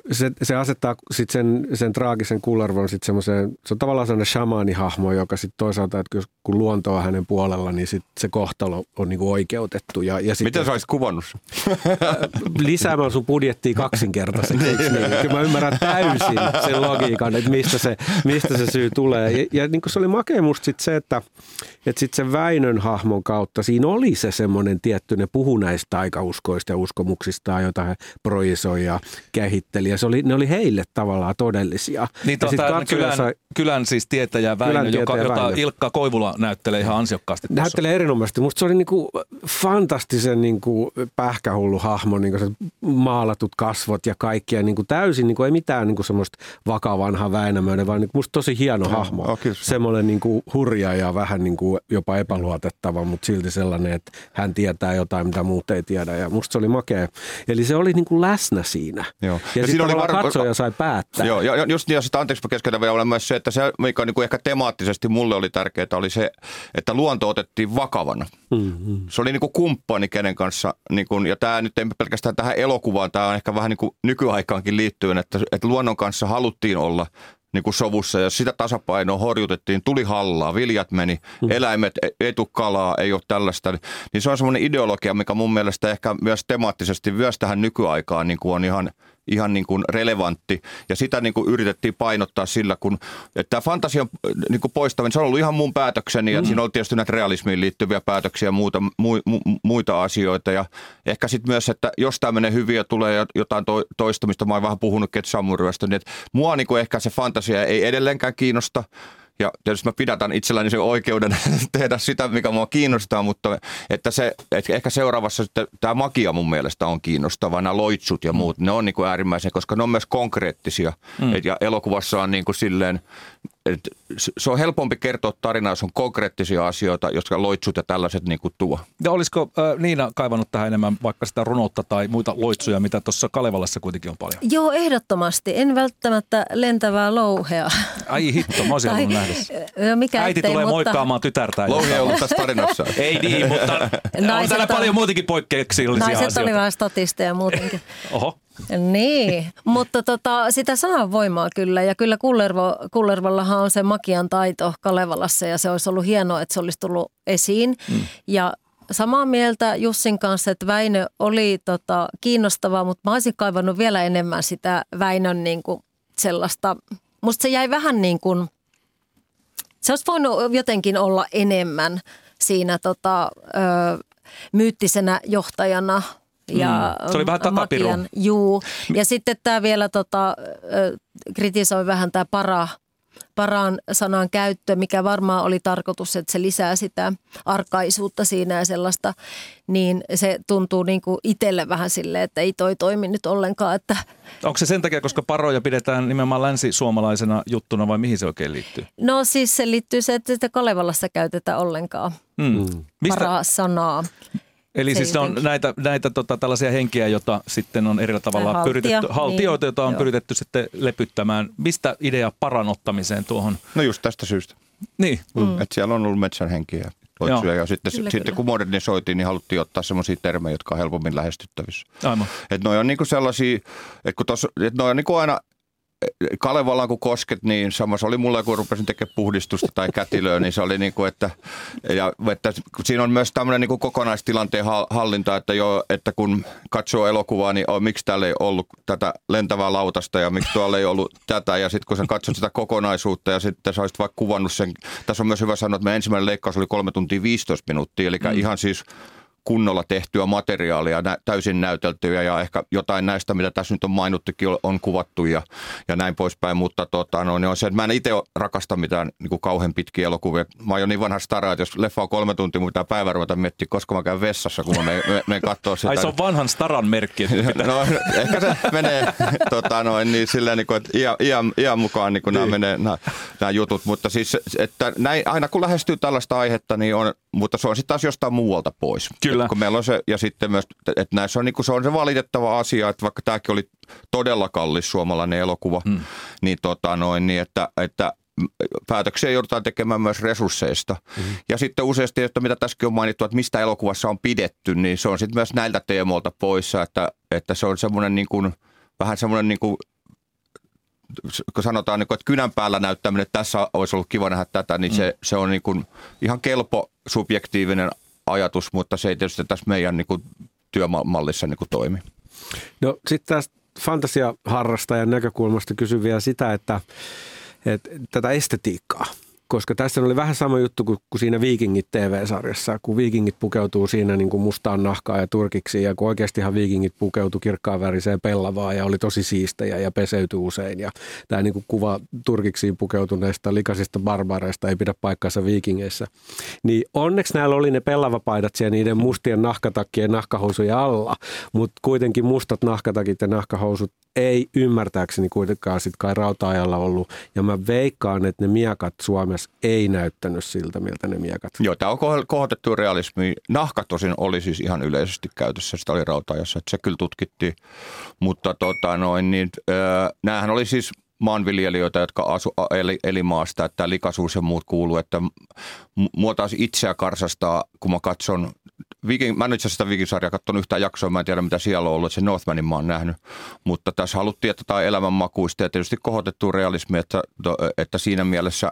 se, se asettaa sit sen, sen traagisen Kullervon sit semmoiseen, se on tavallaan sellainen shamaanihahmo, joka sitten toisaalta, että kun luonto on hänen puolella, niin sit se kohtalo on niinku oikeutettu. Ja, ja sit, miten sä olisit kuvannut sen? Lisäämällä sun budjettia kaksinkertaiseksi. Niin? Kyllä mä ymmärrän täysin sen logiikan, että mistä se, mistä se syy tulee. Ja, ja niin kuin se oli makea musta sit se, että, että sit sen Väinön hahmon kautta siinä oli se semmoinen tietty, ne puhu näistä taikauskoista ja uskomuksista, joita he projisoi ja kehitteli. Ja se oli, ne oli heille tavallaan todellisia. Niin tuota, kylän, sai, kylän siis tietäjä Väinö, kylän joka, tietäjä jota Väinö. Ilkka Koivula näyttelee ihan ansiokkaasti. Näyttelee tuossa erinomaisesti. Musta se oli niinku fantastisen niinku pähkähullu hahmo, niinku se maalatut kasvot ja kaikkia niinku täysin, niinku ei mitään niinku semmoista vakavanhaa Väinämöinen, vaan niinku musta tosi hieno no, hahmo. Okay. Semmoinen niinku hurja ja vähän niinku jopa epäluotettava, mutta silti sellainen, että hän tietää jotain, mitä muut ei tiedä. Ja musta se oli makea. Eli se oli niinku läsnä siinä. Joo. Ja, ja sitten var... katsoja sai päättää. Joo, ja just niin, ja sitten anteeksi keskeytän vielä myös se, että se, mikä niinku ehkä temaattisesti mulle oli tärkeää, oli se, että luonto otettiin vakavana. Mm-hmm. Se oli niinku kumppani, kenen kanssa, niinku, ja tämä nyt ei pelkästään tähän elokuvaan, tämä on ehkä vähän niinku nykyaikaankin liittyen, että, että luonnon kanssa haluttiin olla niin kuin sovussa, ja sitä tasapainoa horjutettiin, tuli hallaa, viljat meni, mm. eläimet, ei tule kalaa, ei ole tällaista. Niin se on semmoinen ideologia, mikä mun mielestä ehkä myös temaattisesti myös tähän nykyaikaan niin kuin on ihan, ihan niin kuin relevantti. Ja sitä niin kuin yritettiin painottaa sillä, kun että tämä fantasian niin kuin poistaminen, se on ollut ihan mun päätökseni, ja mm. siinä on tietysti näitä realismiin liittyviä päätöksiä ja muuta, mu, mu, muita asioita. Ja ehkä sitten myös, että jos tämä menee hyvin ja tulee jotain to, toistumista, mä oon vähän puhunutkin, että Samuryöstä, niin että mua niin kuin ehkä se fantasia ei edelleenkään kiinnosta. Ja tietysti mä pidätän itselläni sen oikeuden tehdä sitä, mikä mua kiinnostaa, mutta että se, että ehkä seuraavassa sitten tämä magia mun mielestä on kiinnostavaa, nämä loitsut ja muut, ne on niin kuin äärimmäisen, koska ne on myös konkreettisia. Mm. Et, ja elokuvassa on niin kuin silleen, että se on helpompi kertoa tarinaa, jos on konkreettisia asioita, jotka loitsut ja tällaiset niin kuin tuo. Ja olisiko äh, Niina kaivannut tähän enemmän vaikka sitä runoutta tai muita loitsuja, mitä tuossa Kalevalassa kuitenkin on paljon? Joo, ehdottomasti. En välttämättä lentävää louhea. Ai hitto, mä olisin halunnut nähdä. No, mikä äiti ettei, tulee mutta moikkaamaan tytärtään. Louhea on ollut tässä tarinassa. Ei niin, mutta on täällä paljon muutenkin poikkeuksellisia asioita. Naiset oli vähän statisteja muutenkin. Oho. Niin, mutta tota, sitä sananvoimaa kyllä, ja kyllä Kullervo, Kullervollahan on se magian taito Kalevalassa, ja se olisi ollut hienoa, että se olisi tullut esiin. Mm. Ja samaa mieltä Jussin kanssa, että Väinö oli tota, kiinnostavaa, mutta mä olisin kaivannut vielä enemmän sitä Väinön niin kuin sellaista, musta se jäi vähän niin kuin, se olisi voinut jotenkin olla enemmän siinä tota, ö, myyttisenä johtajana. Ja mm. Se oli vähän takapiru. Magian, juu. Ja sitten tämä vielä tota, kritisoi vähän tämä para, paran sanan käyttö, mikä varmaan oli tarkoitus, että se lisää sitä arkaisuutta siinä ja sellaista, niin se tuntuu niin kuin itselle vähän silleen, että ei toi toimi nyt ollenkaan. Että onko se sen takia, koska paroja pidetään nimenomaan länsisuomalaisena juttuna vai mihin se oikein liittyy? No siis se liittyy se, että sitä Kalevalassa käytetään ollenkaan mm. para-sanaa. Eli se siis on näitä, näitä tota, tällaisia henkiä, joita sitten on eri tavalla Haltia, pyritetty, haltioita, niin, joita on joo. pyritetty sitten lepyttämään. Mistä idea paranottamiseen tuohon? No just tästä syystä. Niin. Mm. Että siellä on ollut metsän henkiä ja loitsuja. Ja sitten, kyllä, sitten kyllä. kun modernisoitiin, niin haluttiin ottaa semmoisia termejä, jotka on helpommin lähestyttävissä. Aivan. Että noi on niinku sellaisia, että kun tos, et noi on niinku aina Kalevalaan kun kosket, niin samassa oli mulla, kun rupesin tekemään puhdistusta tai kätilöä, niin se oli niin kuin, että, ja, että siinä on myös tämmöinen niin kuin kokonaistilanteen hallinta, että, jo, että kun katsoo elokuvaa, niin oh, miksi täällä ei ollut tätä lentävää lautasta ja miksi tuolla ei ollut tätä, ja sitten kun sä katsot sitä kokonaisuutta ja sitten sä olisit vaikka kuvannut sen, tässä on myös hyvä sanoa, että meidän ensimmäinen leikkaus oli kolme tuntia viisitoista minuuttia, eli mm. ihan siis kunnolla tehtyä materiaalia, täysin näyteltyä ja ehkä jotain näistä, mitä tässä nyt on mainittukin, on kuvattu ja, ja näin poispäin, mutta tota, no, niin on se, että mä en itse rakasta mitään niin kuin kauhean pitkiä elokuvia. Mä oon jo niin vanha stara, että jos leffa on kolme tuntia, mun pitää päivän ruveta miettiä, koska mä käyn vessassa, kun mä menen me, katsoa sitä. Ai se on vanhan staran merkki. No ehkä se menee tota, no, niin, silleen, niin kuin, että iän, iän, iän mukaan niin kuin nämä menee nämä, nämä jutut, mutta siis, että näin, aina kun lähestyy tällaista aihetta, niin on, mutta se on sitten taas jostain muualta pois. Kyllä. Kun meillä on se, ja sitten myös, että näissä on, niin kuin se on se valitettava asia, että vaikka tämäkin oli todella kallis suomalainen elokuva, hmm. niin, tota noin, niin että, että päätöksiä joudutaan tekemään myös resursseista. Hmm. Ja sitten useasti, että mitä tässäkin on mainittu, että mistä elokuvassa on pidetty, niin se on sitten myös näiltä teemoilta poissa, että, että se on semmoinen niin kuin, vähän semmoinen niin kuin kun sanotaan, että kynän päällä näyttäminen, että tässä olisi ollut kiva nähdä tätä, niin mm. se, se on niin kuin ihan kelpo subjektiivinen ajatus, mutta se ei tietysti tässä meidän niin kuin työmallissa niin kuin toimi. No sitten tästä fantasiaharrastajan näkökulmasta kysyn vielä sitä, että, että tätä estetiikkaa. Koska tässä oli vähän sama juttu kuin, kuin siinä Viikingit T V-sarjassa, kun viikingit pukeutuu siinä niin kuin mustaan nahkaan ja turkiksi, ja kun oikeastihan viikingit pukeutuu kirkkaan väriseen pellavaan ja oli tosi siistejä ja peseytyi usein. Ja tämä niin kuin kuva turkiksiin pukeutuneista likaisista barbareista ei pidä paikkaansa viikingeissä. Niin onneksi näillä oli ne pellavapaidat siellä niiden mustien nahkatakkien nahkahousujen alla, mutta kuitenkin mustat nahkatakit ja nahkahousut ei ymmärtääkseni kuitenkaan sit kai rauta-ajalla ollut. Ja mä veikkaan, että ne miekat Suomessa ei näyttänyt siltä, miltä ne miekat. Joo, tämä on kohotettu realismi. Nahka tosin oli siis ihan yleisesti käytössä, sitä oli rauta-ajassa, että se kyllä tutkittiin. Mutta tota noin, niin, öö, näähän oli siis maanviljelijöitä, jotka asu, eli, eli maasta, että likaisuus ja muut kuuluu, että mua taas itseä karsastaa, kun mä katson Viking, mä en itse asiassa sitä Viking-sarjaa katsonut yhtään jaksoa, mä en tiedä mitä siellä on ollut, että se Northmanin mä oon nähnyt, mutta tässä haluttiin, että tämä on elämänmakuista ja tietysti kohotettu realismi, että, että siinä mielessä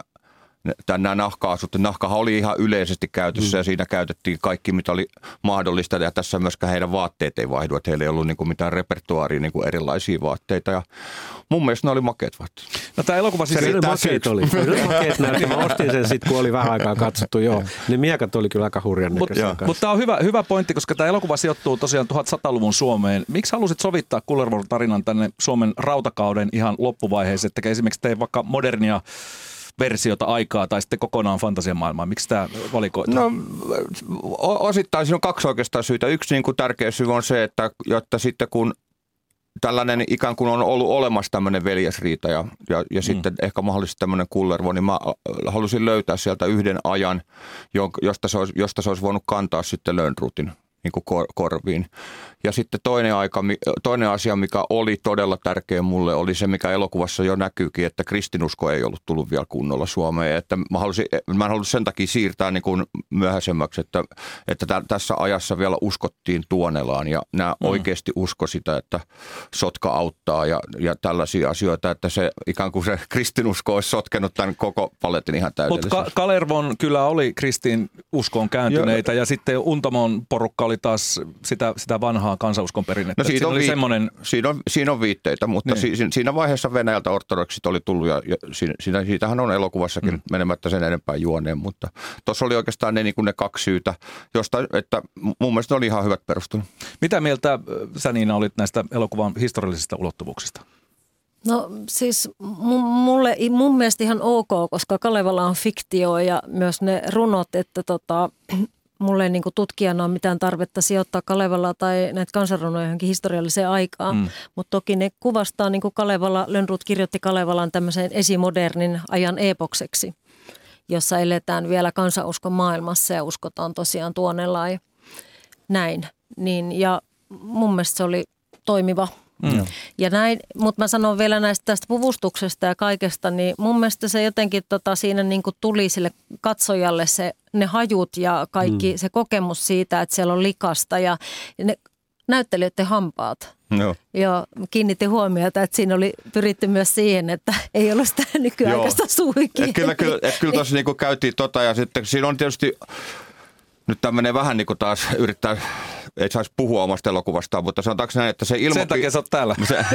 nämä nahka-asut, nahkahan oli ihan yleisesti käytössä mm. ja siinä käytettiin kaikki, mitä oli mahdollista ja tässä myöskään heidän vaatteet ei vaihdu, että heillä ei ollut niin kuin mitään repertuaaria, niin kuin erilaisia vaatteita ja mun mielestä ne oli makeat vaatteet. No tämä elokuva siis... Se makeet oli. Makeet näytti. Mä ostin sen sitten, kun oli vähän aikaa katsottu. Joo. Ne miekat oli kyllä aika hurjan näköisiä. Mutta mut tämä on hyvä, hyvä pointti, koska tämä elokuva sijoittuu tosiaan tuhatsata-luvun Suomeen. Miksi halusit sovittaa Kullervon tarinan tänne Suomen rautakauden ihan loppuvaiheeseen, että esimerkiksi tee vaikka modernia versiota aikaa tai sitten kokonaan fantasiamaailmaa? Miksi tämä valikoitaan? No osittain siinä on kaksi oikeastaan syytä. Yksi niin kuin tärkeä syy on se, että jotta sitten kun tällainen ikään kuin on ollut olemassa tämmöinen veljesriita ja, ja, ja mm. sitten ehkä mahdollisesti tämmöinen Kullervo, niin mä halusin löytää sieltä yhden ajan, josta se olisi, josta se olisi voinut kantaa sitten Lönnrotin niin kuin kor, korviin. Ja sitten toinen, aika, toinen asia, mikä oli todella tärkeä mulle, oli se, mikä elokuvassa jo näkyykin, että kristinusko ei ollut tullut vielä kunnolla Suomeen. Että mä, halusin, mä en halunnut sen takia siirtää niin kuin myöhäisemmäksi, että, että tä, tässä ajassa vielä uskottiin Tuonelaan ja nämä mm. oikeasti usko sitä, että sotka auttaa ja, ja tällaisia asioita, että se ikään kuin se kristinusko olisi sotkenut tämän koko paletin ihan täydellisesti. Mutta Ka- Kalervon kyllä oli kristin uskoon kääntyneitä ja, ja sitten Untamon porukka oli taas sitä, sitä vanhaa kansauskon perinnettä. No siinä, on vi- semmoinen... siinä, on, siinä on viitteitä, mutta niin. si- siinä vaiheessa Venäjältä ortodoksit oli tullut ja, ja siinä, siitähän on elokuvassakin mm. menemättä sen enempää juoneen, mutta tuossa oli oikeastaan ne, niin kuin ne kaksi syytä, josta, että mun mielestä ne oli ihan hyvät perustelut. Mitä mieltä sä, Niina, olit näistä elokuvan historiallisista ulottuvuuksista? No siis mulle, mun mielestä ihan ok, koska Kalevala on fiktio ja myös ne runot, että tota... Mulle ei niin kuin tutkijana ole mitään tarvetta sijoittaa Kalevalaa tai näitä kansanrunoja johonkin historialliseen aikaan, mm. mutta toki ne kuvastaa, niin kuin Kalevala, Lönnrot kirjoitti Kalevalan tämmöiseen esimodernin ajan epokseksi, jossa eletään vielä kansanuskon maailmassa ja uskotaan tosiaan Tuonelaan ja näin. Niin, ja mun mielestä se oli toimiva. Mm. Ja näin, mutta mä sanon vielä näistä tästä puvustuksesta ja kaikesta, niin mun mielestä se jotenkin tota, siinä niin kuin tuli sille katsojalle se, ne hajut ja kaikki mm. se kokemus siitä, että siellä on likasta ja, ja ne näyttelijöiden hampaat. No. Ja kiinnitti huomiota, että siinä oli pyritty myös siihen, että ei ollut sitä nykyaikaista suikia. Et kyllä, kyllä, et kyllä tuossa niinku käytiin tota ja sitten siinä on tietysti nyt tämmöinen vähän niin kuin taas yrittää, ei saisi puhua omasta elokuvastaan, mutta sanotaanko näin, että se ilmapiiri... Sen takia sä oot täällä. Se,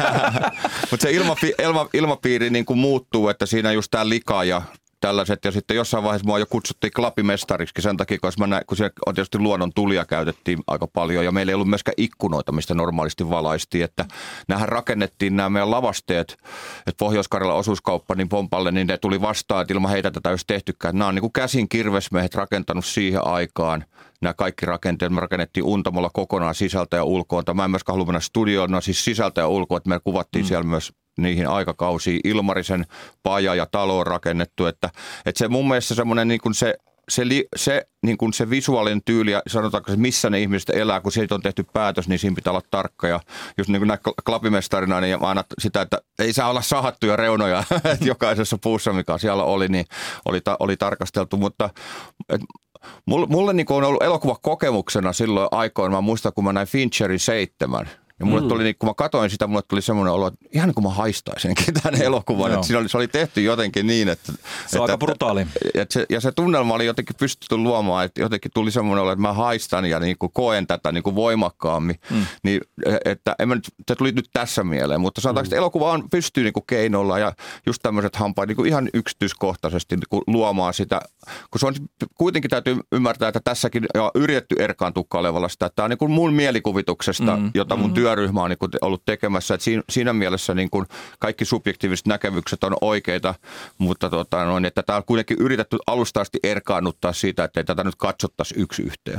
mutta se ilmapi, ilma, ilmapiiri niin kuin muuttuu, että siinä just tämä lika ja tällaiset. Ja sitten jossain vaiheessa mua jo kutsuttiin klapimestariksi sen takia, koska mä näin, kun siellä on tietysti luonnon tulia käytettiin aika paljon. Ja meillä ei ollut myöskään ikkunoita, mistä normaalisti valaistiin. Että näähän rakennettiin nämä meidän lavasteet, että Pohjois-Karjalan osuuskauppa niin Pompalle, niin ne tuli vastaan, että ilman heitä tätä ei olisi tehtykään. Nämä on niin kuin käsin kirvesmiehet rakentanut siihen aikaan. Nämä kaikki rakenteet me rakennettiin Untamolla kokonaan sisältä ja ulkoon. Mä en myöskään halua mennä studioon, no siis sisältä ja ulkoon, että me kuvattiin mm. siellä myös niihin aikakausiin. Ilmarisen paja ja talo on rakennettu, että, että se mun mielestä semmoinen niin kuin se, se, se, niin kuin se visuaalinen tyyli ja sanotaanko se, missä ne ihmiset elää, kun siitä on tehty päätös, niin siinä pitää olla tarkka. Ja just niin kuin näin klapimestarina, niin aina sitä, että ei saa olla sahattuja reunoja, että jokaisessa puussa, mikä siellä oli, niin oli, oli tarkasteltu, mutta... Et, Mulle, mulle niin on ollut elokuvakokemuksena silloin aikoina, mä muistan kun mä näin Fincherin seitsemän, Ja mulle Mm. tuli, niin, kun mä katsoin sitä, mulle tuli semmoinen olo, että ihan kuin mä haistaisinkin tämän elokuvan. Että siinä oli, se oli tehty jotenkin niin, että... Se on että, aika brutaali. Että se, ja se tunnelma oli jotenkin pystytty luomaan, että jotenkin tuli semmoinen olo, että mä haistan ja niin kuin koen tätä niin kuin voimakkaammin. Mm. Niin, että en mä nyt, se tuli nyt tässä mieleen, mutta sanotaanko, mm. että elokuva on, pystyy niin kuin keinoilla ja just tämmöiset hampaat niin kuin ihan yksityiskohtaisesti niin kuin luomaan sitä, kun se on kuitenkin täytyy ymmärtää, että tässäkin on yritetty erkaantua Kalevalasta. Tämä on niin kuin mun mielikuvituksesta, mm. jota mun mm. työryhmä on niin kuin ollut tekemässä. Että siinä, siinä mielessä niin kuin kaikki subjektiiviset näkemykset on oikeita, mutta tota, noin, että tämä on kuitenkin yritetty alusta asti erkaannuttaa siitä, että ei tätä nyt katsottaisi yksi yhteen.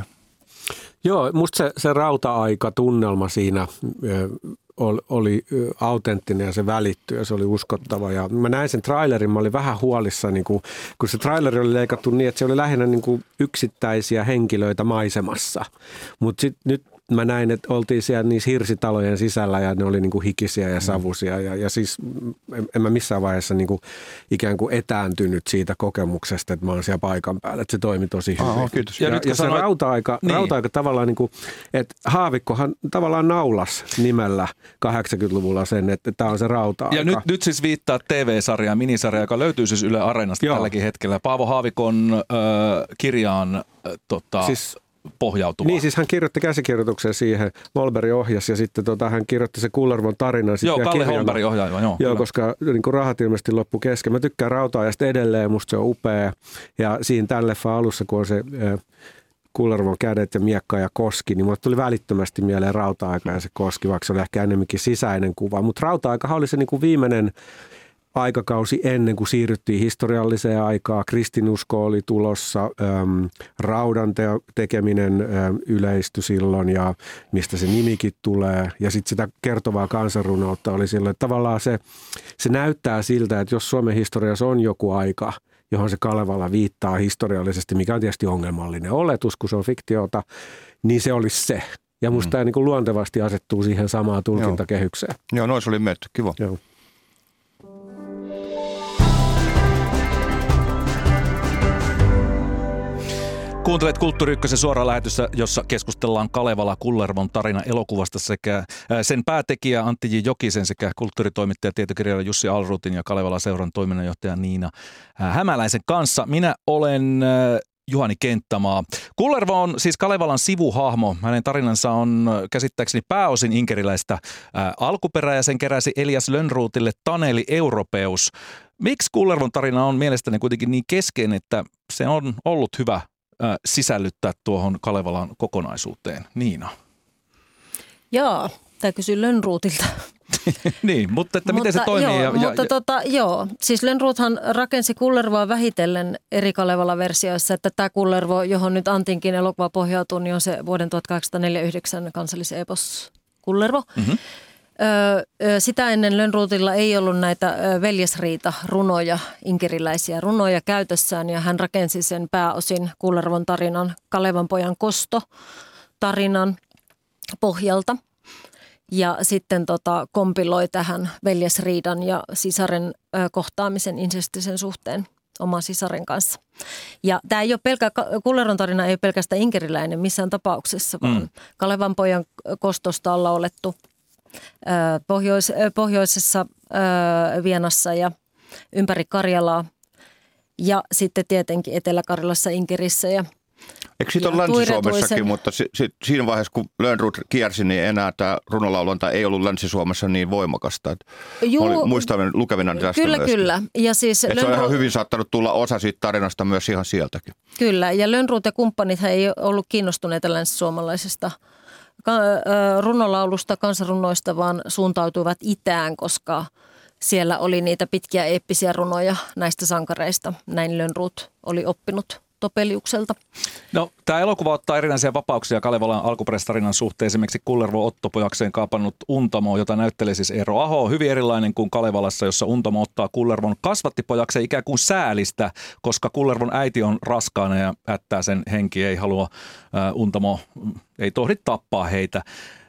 Joo, musta se, se rauta-aika-tunnelma siinä ö, oli, oli autenttinen ja se välittyi ja se oli uskottava. Ja mä näin sen trailerin, mä olin vähän huolissa, niin kun, kun se traileri oli leikattu niin, että se oli lähinnä niin kuin yksittäisiä henkilöitä maisemassa. Mutta sitten nyt mä näin, että oltiin siellä niissä hirsitalojen sisällä ja ne oli niin kuin hikisiä ja savusia. Ja, ja siis en, en mä missään vaiheessa niin kuin ikään kuin etääntynyt siitä kokemuksesta, että mä oon siellä paikan päällä. Että se toimi tosi hyvin. Aha, kiitos. Ja, Ja ja, nyt ja kun se sanoit- rauta-aika, Niin. rauta-aika tavallaan, niin kuin, että Haavikkohan tavallaan naulas nimellä kahdeksankymmentäluvulla sen, että tämä on se rauta-aika. Ja nyt, nyt siis viittaa T V-sarjaa, minisarjaa, joka löytyy siis Yle Areenasta Joo. tälläkin hetkellä. Paavo Haavikon äh, kirjaan äh, tota, Siis- pohjautuva. Niin, siis hän kirjoitti käsikirjoituksen siihen, Molberg ohjasi ja sitten tota, hän kirjoitti se Kullervon tarinan. Joo, vielä Kalle kirjana. Holmberg ohjaaja, joo. Joo, kyllä. koska niin kuin rahat ilmeisesti loppu kesken. Mä tykkään rauta-ajasta edelleen, musta se on upea. Ja siinä tämän leffan alussa, kun on se äh, Kullervon kädet ja miekka ja koski, niin mulle tuli välittömästi mieleen rauta-aika ja se koski, vaikka se oli ehkä enemmänkin sisäinen kuva. Mutta rauta-aikahan oli se niin kuin viimeinen aikakausi ennen kuin siirryttiin historialliseen aikaan. Kristinusko oli tulossa, äm, raudan te- tekeminen äm, yleistyi silloin ja mistä se nimikin tulee. Ja sitten sitä kertovaa kansanrunoutta oli silloin, että tavallaan se, se näyttää siltä, että jos Suomen historiassa on joku aika, johon se Kalevala viittaa historiallisesti, mikä on tietysti ongelmallinen oletus, kun se on fiktiota, niin se olisi se. Ja musta mm. tämä niin kuin luontevasti asettuu siihen samaan tulkintakehykseen. Joo, noin se oli mietty. Kiva. Joo. Kuuntelet Kulttuuri Ykkösen suoraa lähetystä, jossa keskustellaan Kalevala Kullervon tarina elokuvasta sekä sen päätekijä Antti J. Jokisen sekä kulttuuritoimittaja tietokirjailija Jussi Alrutin ja Kalevala seuran toiminnanjohtaja Niina Hämäläisen kanssa. Minä olen Juhani Kenttämaa. Kullervo on siis Kalevalan sivuhahmo. Hänen tarinansa on käsittääkseni pääosin inkeriläistä ää, alkuperää ja sen keräsi Elias Lönnrotille Taneli Europeus. Miksi Kullervon tarina on mielestäni kuitenkin niin keskeinen, että se on ollut hyvä ää, sisällyttää tuohon Kalevalan kokonaisuuteen? Niina. Jaa, tämä kysyy Lönnrotilta. Niin, mutta että miten se toimii? Joo, ja, mutta ja, tota, joo, siis Lönnrothan rakensi Kullervoa vähitellen eri Kalevala-versioissa, että tämä Kullervo, johon nyt Antinkin elokuva pohjautuu, niin on se vuoden tuhatkahdeksansataaneljäkymmentäyhdeksän kansallisepos Kullervo. Mm-hmm. Ö, sitä ennen Lönnrotilla ei ollut näitä veljesriita-runoja, inkeriläisiä runoja käytössään, ja hän rakensi sen pääosin Kullervon tarinan Kalevan pojan kosto tarinan pohjalta. Ja sitten tota, kompiloi tähän veljesriidan ja sisaren ö, kohtaamisen insestisen suhteen oman sisaren kanssa. Ja tämä ei ole pelkä, Kullervon tarina ei ole pelkästään inkeriläinen missään tapauksessa, vaan mm. Kalevan pojan kostosta on laulettu ö, pohjois, ö, pohjoisessa ö, Vienassa ja ympäri Karjalaa. Ja sitten tietenkin Etelä-Karjalassa, Inkerissä ja Eikö siitä Ja ole Länsi-Suomessakin, Tuiretuisen- mutta si, si, siinä vaiheessa, kun Lönnrot kiersi, niin enää tämä runolaulonta ei ollut Länsi-Suomessa niin voimakasta. Että Juu, oli muistavin lukevina tästä Kyllä, myöskin. kyllä. Ja siis Että se on Lönnrot- ihan hyvin saattanut tulla osa siitä tarinasta myös ihan sieltäkin. Kyllä, ja Lönnrot ja kumppanit ei ollut kiinnostuneita länsisuomalaisesta ka- ö, runolaulusta, kansanrunoista, vaan suuntautuivat itään, koska siellä oli niitä pitkiä eeppisiä runoja näistä sankareista. Näin Lönnrot oli oppinut Topeliukselta. No, tämä elokuva ottaa erinäisiä vapauksia Kalevalan alkuperäistarinan suhteen. Esimerkiksi Kullervo Ottopojakseen kaapannut Untamo, jota näyttelee siis Eero Aho, hyvin erilainen kuin Kalevalassa, jossa Untamo ottaa Kullervon kasvattipojakseen ikään kuin säälistä, koska Kullervon äiti on raskaana ja ättää sen henki, ei halua, ää, Untamo ei tohdi tappaa heitä.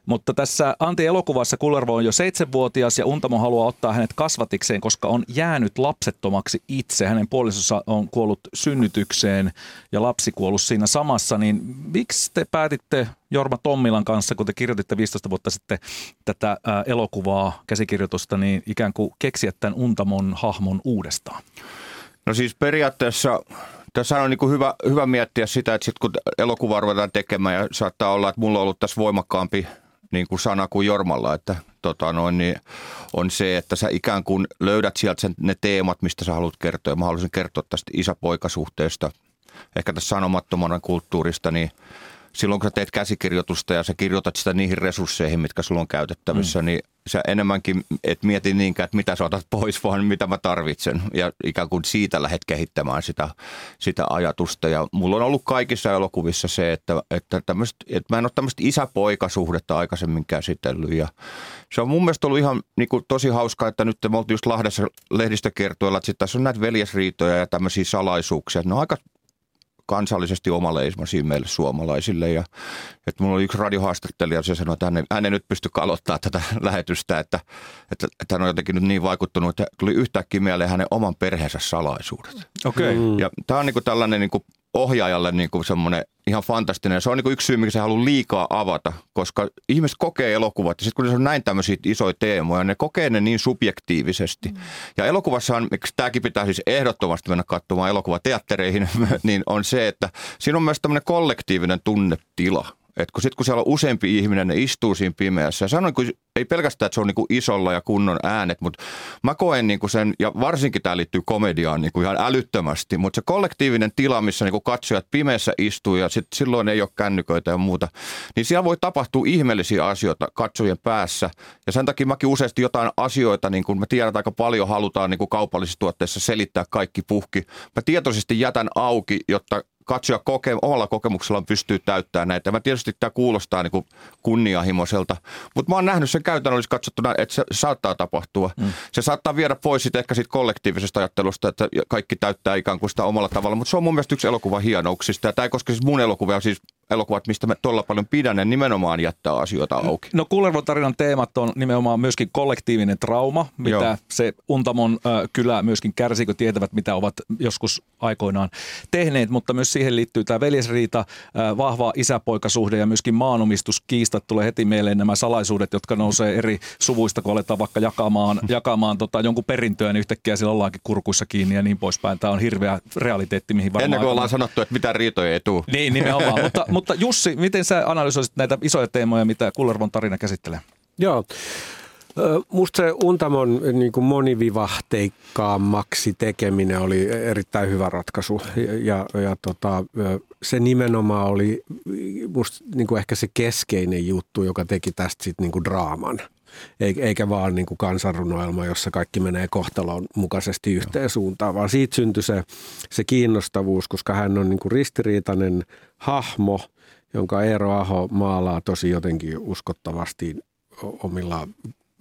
Mutta tässä Antti-elokuvassa Kullervo on jo seitsemänvuotias ja Untamo haluaa ottaa hänet kasvatikseen, koska on jäänyt lapsettomaksi itse. Hänen puolisonsa on kuollut synnytykseen ja lapsi kuollut siinä samassa. Niin miksi te päätitte Jorma Tommilan kanssa, kun te kirjoititte viisitoista vuotta sitten tätä ää, elokuvaa, käsikirjoitusta, niin ikään kuin keksiä tämän Untamon hahmon uudestaan? No siis periaatteessa tässä on niin kuin hyvä, hyvä miettiä sitä, että sit kun elokuvaa ruvetaan tekemään ja saattaa olla, että mulla on ollut tässä voimakkaampi niin kuin sana kuin Jormalla, että tota noin, niin on se, että sä ikään kuin löydät sieltä sen, ne teemat, mistä sä haluat kertoa. Mä haluaisin kertoa tästä isä-poikasuhteesta, ehkä tästä sanomattoman kulttuurista, niin silloin kun sä teet käsikirjoitusta ja sä kirjoitat sitä niihin resursseihin, mitkä sulla on käytettävissä, mm. niin sä enemmänkin et mieti niinkään, että mitä sä otat pois, vaan mitä mä tarvitsen. Ja ikään kuin siitä lähdet kehittämään sitä, sitä ajatusta. Ja mulla on ollut kaikissa elokuvissa se, että, että, että mä en ole tämmöistä isä-poikasuhdetta aikaisemmin käsitellyt. Ja se on mun mielestä ollut ihan niin kuin, tosi hauskaa, että nyt me oltiin just Lahdessa lehdistökiertueella, että sit tässä on näitä veljesriitoja ja tämmöisiä salaisuuksia. Ne on aika kansallisesti omaleismaisia meille suomalaisille. Ja, että mulla oli yksi radiohaastattelija, se sanoi, että hän ei, hän ei nyt pysty kalottaa tätä lähetystä, että, että, että hän on jotenkin nyt niin vaikuttunut, että tuli yhtäkkiä mieleen hänen oman perheensä salaisuudet. Okei. Okay. Ja tämä on niin kuin tällainen niin kuin ohjaajalle niin kuin semmoinen ihan fantastinen. Se on niin kuin yksi syy, mikä se haluaa liikaa avata, koska ihmiset kokee elokuvat ja sitten kun se on näin tämmöisiä isoja teemoja, ne kokee ne niin subjektiivisesti. Mm. Ja elokuvassahan, miksi tämäkin pitää siis ehdottomasti mennä katsomaan elokuvateattereihin, niin on se, että siinä on myös tämmöinen kollektiivinen tunnetila. Että kun sitten kun siellä on useampi ihminen, ne istuu siinä pimeässä. Ja sanoin, kun ei pelkästään, että se on niin kuin isolla ja kunnon äänet, mutta mä koen niin kuin sen, ja varsinkin tämä liittyy komediaan niin kuin ihan älyttömästi, mutta se kollektiivinen tila, missä niin kuin katsojat pimeässä istuu ja sit silloin ei ole kännyköitä ja muuta, niin siellä voi tapahtua ihmeellisiä asioita katsojien päässä. Ja sen takia mäkin useasti jotain asioita, niin kuin mä tiedän, että aika paljon halutaan niin kuin kaupallisissa tuotteissa selittää kaikki puhki. Mä tietoisesti jätän auki, jotta katsoja koke, omalla kokemuksellaan pystyy täyttämään näitä. Mä tietysti tämä kuulostaa niin kuin kunnianhimoiselta, mutta mä oon nähnyt sen käytännöllisesti katsottuna, että se saattaa tapahtua. Mm. Se saattaa viedä pois sit ehkä siitä kollektiivisesta ajattelusta, että kaikki täyttää ikään kuin sitä omalla tavalla, mutta se on mun mielestä yksi elokuvan hienouksista. Ja tämä ei koske siis mun elokuvia, siis elokuvat, mistä mä todella paljon pidän, ja nimenomaan jättää asioita auki. No Kullervon tarinan teemat on nimenomaan myöskin kollektiivinen trauma, mitä Joo. se Untamon äh, kylä myöskin kärsii, kun tietävät, mitä ovat joskus aikoinaan tehneet, mutta myös siihen liittyy tämä veljesriita, äh, vahva isäpoikasuhde ja myöskin maanomistuskiistat. Tulee heti mieleen nämä salaisuudet, jotka nousee eri suvuista, kun aletaan vaikka jakamaan, jakamaan tota, jonkun perintöä, niin yhtäkkiä siellä ollaankin kurkuissa kiinni ja niin poispäin. Tämä on hirveä realiteetti, mihin varmaan... Ennen kuin ollaan sanottu, että mitään riitoja ei tule. Niin, nimenomaan. mutta, mutta Jussi, miten sä analysoisit näitä isoja teemoja, mitä Kullervon tarina käsittelee? Joo. Musta se Untamon niin kuin monivivahteikkaammaksi tekeminen oli erittäin hyvä ratkaisu. Ja, ja tota, se nimenomaan oli musta niin kuin ehkä se keskeinen juttu, joka teki tästä sit niin kuin draaman. Eikä vaan niin kuin kansanrunoelma, jossa kaikki menee kohtalon mukaisesti yhteen suuntaan, vaan siitä syntyi se, se kiinnostavuus, koska hän on niin kuin ristiriitainen hahmo, jonka Eero Aho maalaa tosi jotenkin uskottavasti omilla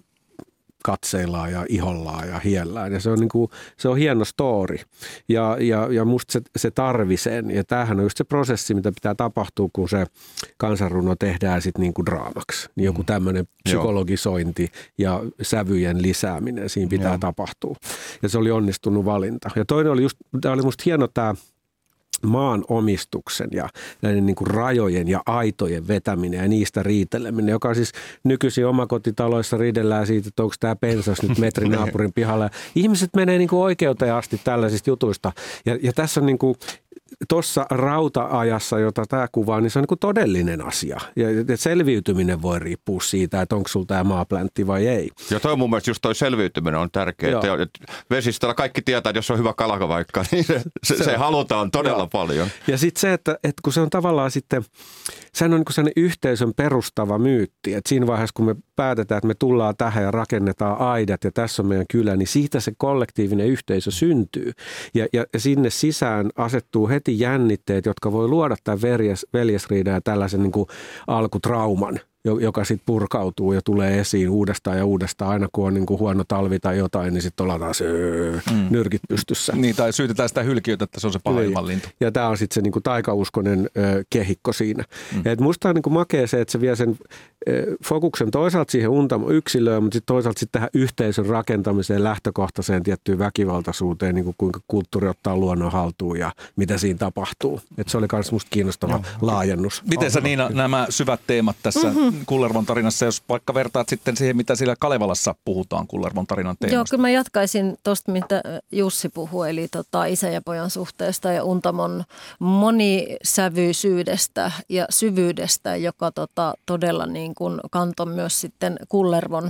katseillaan ja ihollaan ja hiellään. Ja se on, niin kuin, se on hieno story. Ja, ja, ja musta se, se tarvi sen. Ja tämähän on just se prosessi, mitä pitää tapahtua, kun se kansanruno tehdään sitten niin kuin draamaksi. Niin joku tämmöinen psykologisointi ja sävyjen lisääminen siinä pitää Joo. tapahtua. Ja se oli onnistunut valinta. Ja toinen oli just, tämä oli musta hieno tämä maan omistuksen ja näiden niin kuin rajojen ja aitojen vetäminen ja niistä riiteleminen, joka siis nykyisin omakotitaloissa riidellään siitä, että onko tämä pensas nyt metrin naapurin pihalla. Ihmiset menee niin kuin oikeuteen asti tällaisista jutuista. Ja, ja tässä on niin kuin tuossa rauta-ajassa, jota tämä kuvaa, niin se on niin kuin todellinen asia. Ja selviytyminen voi riippua siitä, että onko sulla tämä maapläntti vai ei. Ja toi mun mielestä just toi selviytyminen on tärkeää. Vesistöllä kaikki tietää, että jos on hyvä kalaka vaikka, niin se, se, se halutaan todella Joo. paljon. Ja sitten se, että, että kun se on tavallaan sitten, sehän on niin kuin sellainen yhteisön perustava myytti. Että siinä vaiheessa, kun me päätetään, että me tullaan tähän ja rakennetaan aidat ja tässä on meidän kylä, niin siitä se kollektiivinen yhteisö syntyy. Ja, ja, ja sinne sisään asettuu heti jännitteet, jotka voi luoda tämän veljes, veljesriidan ja tällaisen niin kuin alkutrauman, joka sitten purkautuu ja tulee esiin uudestaan ja uudestaan. Aina kun on niin kuin huono talvi tai jotain, niin sitten ollaan taas öö, mm. nyrkit pystyssä. Niin, tai syytetään sitä hylkiötä, että se on se pahimman niin. lintu. Ja tämä on sitten se niin kuin taikauskonen ö, kehikko siinä. Mm. Et musta on niin kuin makea se, että se vie sen fokuksen toisaalta siihen Untamo-yksilöön, mutta sitten toisaalta sitten tähän yhteisön rakentamiseen, lähtökohtaiseen tiettyyn väkivaltaisuuteen, niin kuin kuinka kulttuuri ottaa luonnon haltuun ja mitä siinä tapahtuu. Et se oli myös musta kiinnostava Joo. laajennus. Miten sä Niina nämä syvät teemat tässä mm-hmm. Kullervon tarinassa, jos vaikka vertaat sitten siihen, mitä siellä Kalevalassa puhutaan Kullervon tarinan teemasta? Joo, kyllä mä jatkaisin tuosta, mitä Jussi puhui, eli tota, isän ja pojan suhteesta ja Untamon monisävyisyydestä ja syvyydestä, joka tota, todella niin kuin kantoi myös sitten Kullervon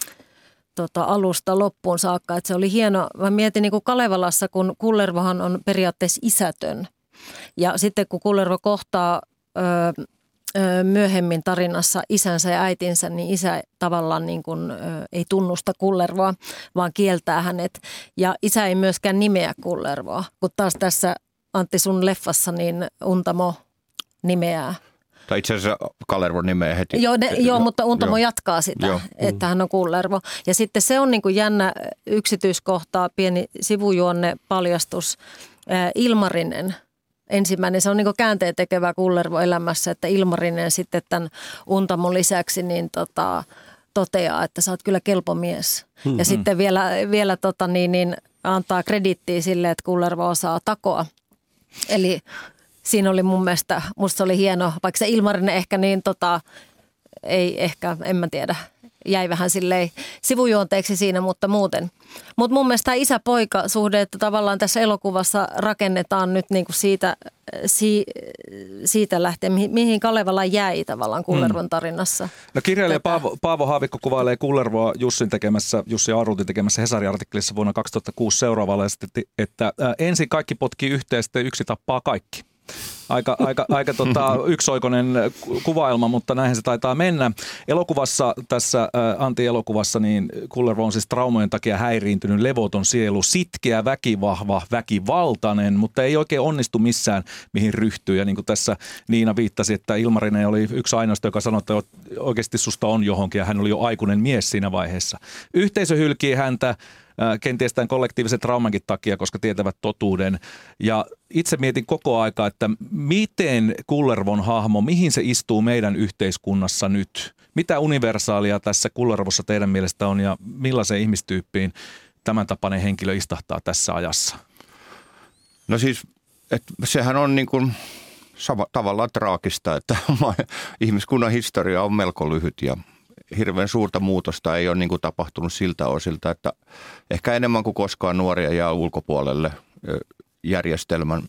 tota, alusta loppuun saakka. Et se oli hieno. Mä mietin niin kuin Kalevalassa, kun Kullervohan on periaatteessa isätön. Ja sitten kun Kullervo kohtaa öö, öö, myöhemmin tarinassa isänsä ja äitinsä, niin isä tavallaan niin kuin, öö, ei tunnusta Kullervoa, vaan kieltää hänet. Ja isä ei myöskään nimeä Kullervoa, kun taas tässä Antti sun leffassa niin Untamo nimeää. Tai itse asiassa Kullervo nimeä heti. Joo, ne, joo mutta Untamo joo. jatkaa sitä, joo. että hän on Kullervo. Ja sitten se on niin kuin jännä yksityiskohta, pieni sivujuonne, paljastus. Ää, Ilmarinen, ensimmäinen, se on niin kuin käänteen tekevä Kullervo elämässä, että Ilmarinen sitten tämän Untamon lisäksi niin tota, toteaa, että sä oot kyllä kelpo mies. Mm-hmm. Ja sitten vielä, vielä tota, niin, niin, antaa krediittiä sille, että Kullervo osaa takoa. Eli siinä oli mun mielestä, musta se oli hieno, vaikka se Ilmarinen ehkä niin tota, ei ehkä, en mä tiedä, jäi vähän silleen sivujuonteeksi siinä, mutta muuten. Mutta mun mielestä tämä isä-poika-suhde, että tavallaan tässä elokuvassa rakennetaan nyt niinku siitä, si, siitä lähtien, mihin Kalevala jäi tavallaan Kullervon tarinassa. No kirjailija Paavo, Paavo Haavikko kuvailee Kullervoa Jussin tekemässä, Jussi Arutin tekemässä Hesari-artikkelissa vuonna kaksituhattakuusi seuraavalla, että ää, ensin kaikki potkii yhteen, sitten yksi tappaa kaikki. Aika, aika, aika tota, yksioikoinen kuvailma, mutta näinhän se taitaa mennä. Elokuvassa, tässä ä, Antti-elokuvassa, niin Kullervo on siis traumojen takia häiriintynyt, levoton sielu, sitkeä, väkivahva, väkivaltainen, mutta ei oikein onnistu missään, mihin ryhtyy. Ja niin kuin tässä Niina viittasi, että Ilmarinen oli yksi ainoasta, joka sanoi, että oikeasti susta on johonkin, ja hän oli jo aikuinen mies siinä vaiheessa. Yhteisö hylkii häntä. Kenties tämän kollektiivisen traumankin takia, koska tietävät totuuden. Ja itse mietin koko aikaa, että miten Kullervon hahmo, mihin se istuu meidän yhteiskunnassa nyt? Mitä universaalia tässä Kullervossa teidän mielestä on ja millaiseen ihmistyyppiin tämän tapainen henkilö istahtaa tässä ajassa? No siis, että sehän on niin kuin sama, tavallaan traagista, että ihmiskunnan historia on melko lyhyt ja hirveän suurta muutosta ei ole niin kuin tapahtunut siltä osilta, että ehkä enemmän kuin koskaan nuoria jää ulkopuolelle järjestelmän.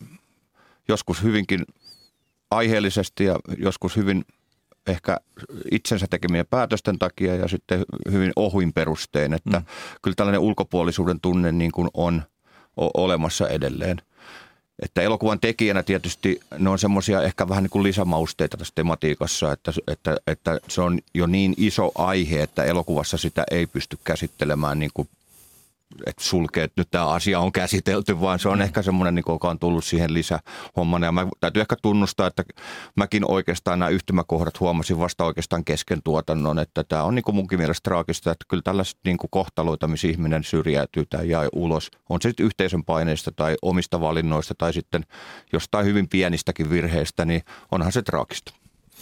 Joskus hyvinkin aiheellisesti ja joskus hyvin ehkä itsensä tekemien päätösten takia ja sitten hyvin ohuin perustein, että mm. kyllä tällainen ulkopuolisuuden tunne niin kuin on olemassa edelleen. Että elokuvan tekijänä tietysti ne on semmoisia ehkä vähän niin kuin lisämausteita tässä tematiikassa, että, että, että se on jo niin iso aihe, että elokuvassa sitä ei pysty käsittelemään niin kuin, että sulkee, että nyt tämä asia on käsitelty, vaan se on mm. ehkä semmoinen, niin kuin, joka on tullut siihen lisähommana. Ja mä täytyy ehkä tunnustaa, että mäkin oikeastaan nämä yhtymäkohdat huomasin vasta oikeastaan kesken tuotannon, että tämä on niin kuin munkin mielestä traagista, että kyllä tällaiset niin kuin kohtaloita, missä ihminen syrjäytyy tai jää ulos, on se sitten yhteisön paineista tai omista valinnoista tai sitten jostain hyvin pienistäkin virheistä, niin onhan se traagista.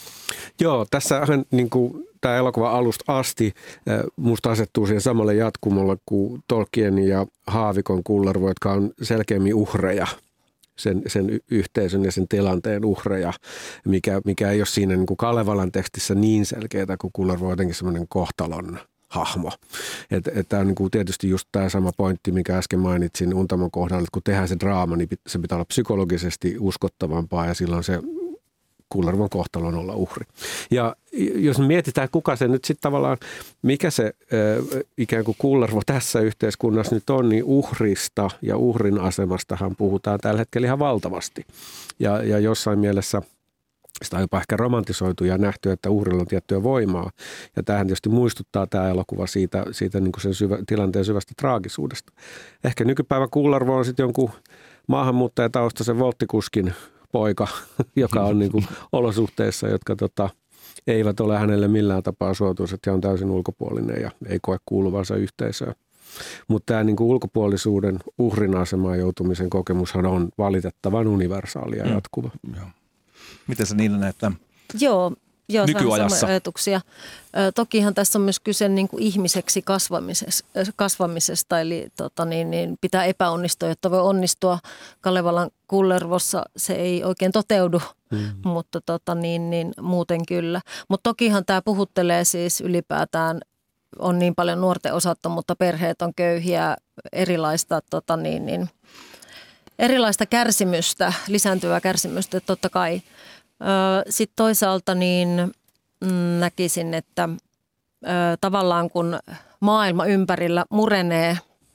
Joo, tässähän niin kuin tämä elokuva alusta asti musta asettuu siihen samalle jatkumolle kuin Tolkienin ja Haavikon Kullervo, jotka on selkeämmin uhreja, sen, sen yhteisön ja sen tilanteen uhreja, mikä, mikä ei ole siinä niin kuin Kalevalan tekstissä niin selkeää, kuin Kullervo on jotenkin semmoinen kohtalon hahmo. Tämä on niin kuin tietysti just tämä sama pointti, mikä äsken mainitsin Untamon kohdalla, että kun tehdään se draama, niin se pitää olla psykologisesti uskottavampaa ja silloin se Kullervon kohtalon olla uhri. Ja jos mietitään, kuka se nyt sitten tavallaan, mikä se äh, ikään kuin Kullervo tässä yhteiskunnassa nyt on, niin uhrista ja uhrin asemastahan puhutaan tällä hetkellä ihan valtavasti. Ja, ja jossain mielessä sitä on jopa ehkä romantisoitu ja nähty, että uhrilla on tiettyä voimaa. Ja tämähän tietysti muistuttaa tämä elokuva siitä, siitä niin kuin sen syvä, tilanteen syvästä traagisuudesta. Ehkä nykypäivän Kullervo on sitten jonkun maahanmuuttajataustaisen volttikuskin poika, joka on niin kuin olosuhteissa, jotka tota, eivät ole hänelle millään tapaa suotuiset ja on täysin ulkopuolinen ja ei koe kuuluvansa yhteisöön. Mutta tämä niin kuin ulkopuolisuuden uhrin asemaan joutumisen kokemushan on valitettavan universaali ja jatkuva. Mm. Miten sä Niina näet tämän? Joo, joo, nykyajassa. ajatuksia. Ö, tokihan tässä on myös kyse niin kuin ihmiseksi kasvamisesta, kasvamisesta eli tota, niin, niin pitää epäonnistua, jotta voi onnistua. Kalevalan Kullervossa se ei oikein toteudu, mm. mutta tota, niin, niin, muuten kyllä. Mutta tokihan tämä puhuttelee siis ylipäätään, on niin paljon nuorten osattomuutta, perheet on köyhiä, erilaista tota, niin, niin, erilaista kärsimystä, lisääntyvää kärsimystä totta kai. Sitten toisaalta niin näkisin, että tavallaan kun maailma ympärillä murenee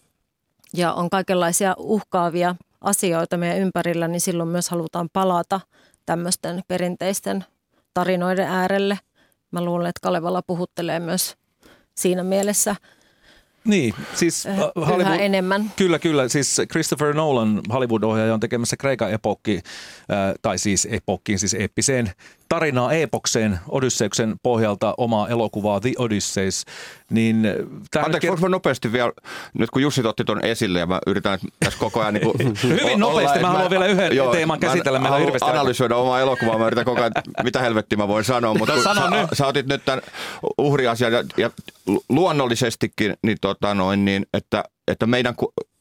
ja on kaikenlaisia uhkaavia asioita meidän ympärillä, niin silloin myös halutaan palata tämmöisten perinteisten tarinoiden äärelle. Mä luulen, että Kalevala puhuttelee myös siinä mielessä Niin, siis Hollywood, enemmän. Kyllä, kyllä. Siis Christopher Nolan, Hollywood-ohjaaja, on tekemässä Kreikan epokki, äh, tai siis epokkiin, siis eeppiseen tarinaa epokseen Odysseuksen pohjalta omaa elokuvaa The Odysseys. Niin, Anteeksi, voinko mä nopeasti vielä, nyt kun Jussi otti ton esille ja mä yritän tässä koko ajan niin kuin hyvin nopeasti, mä haluan vielä yhden joo, teeman käsitellä. Mä haluan analysoida omaa elokuvaa, mä yritän koko ajan, mitä helvettiä mä voin sanoa, mutta kun sä, sä otit nyt tämän uhriasian ja, ja luonnollisestikin, niin, tota noin, niin että, että meidän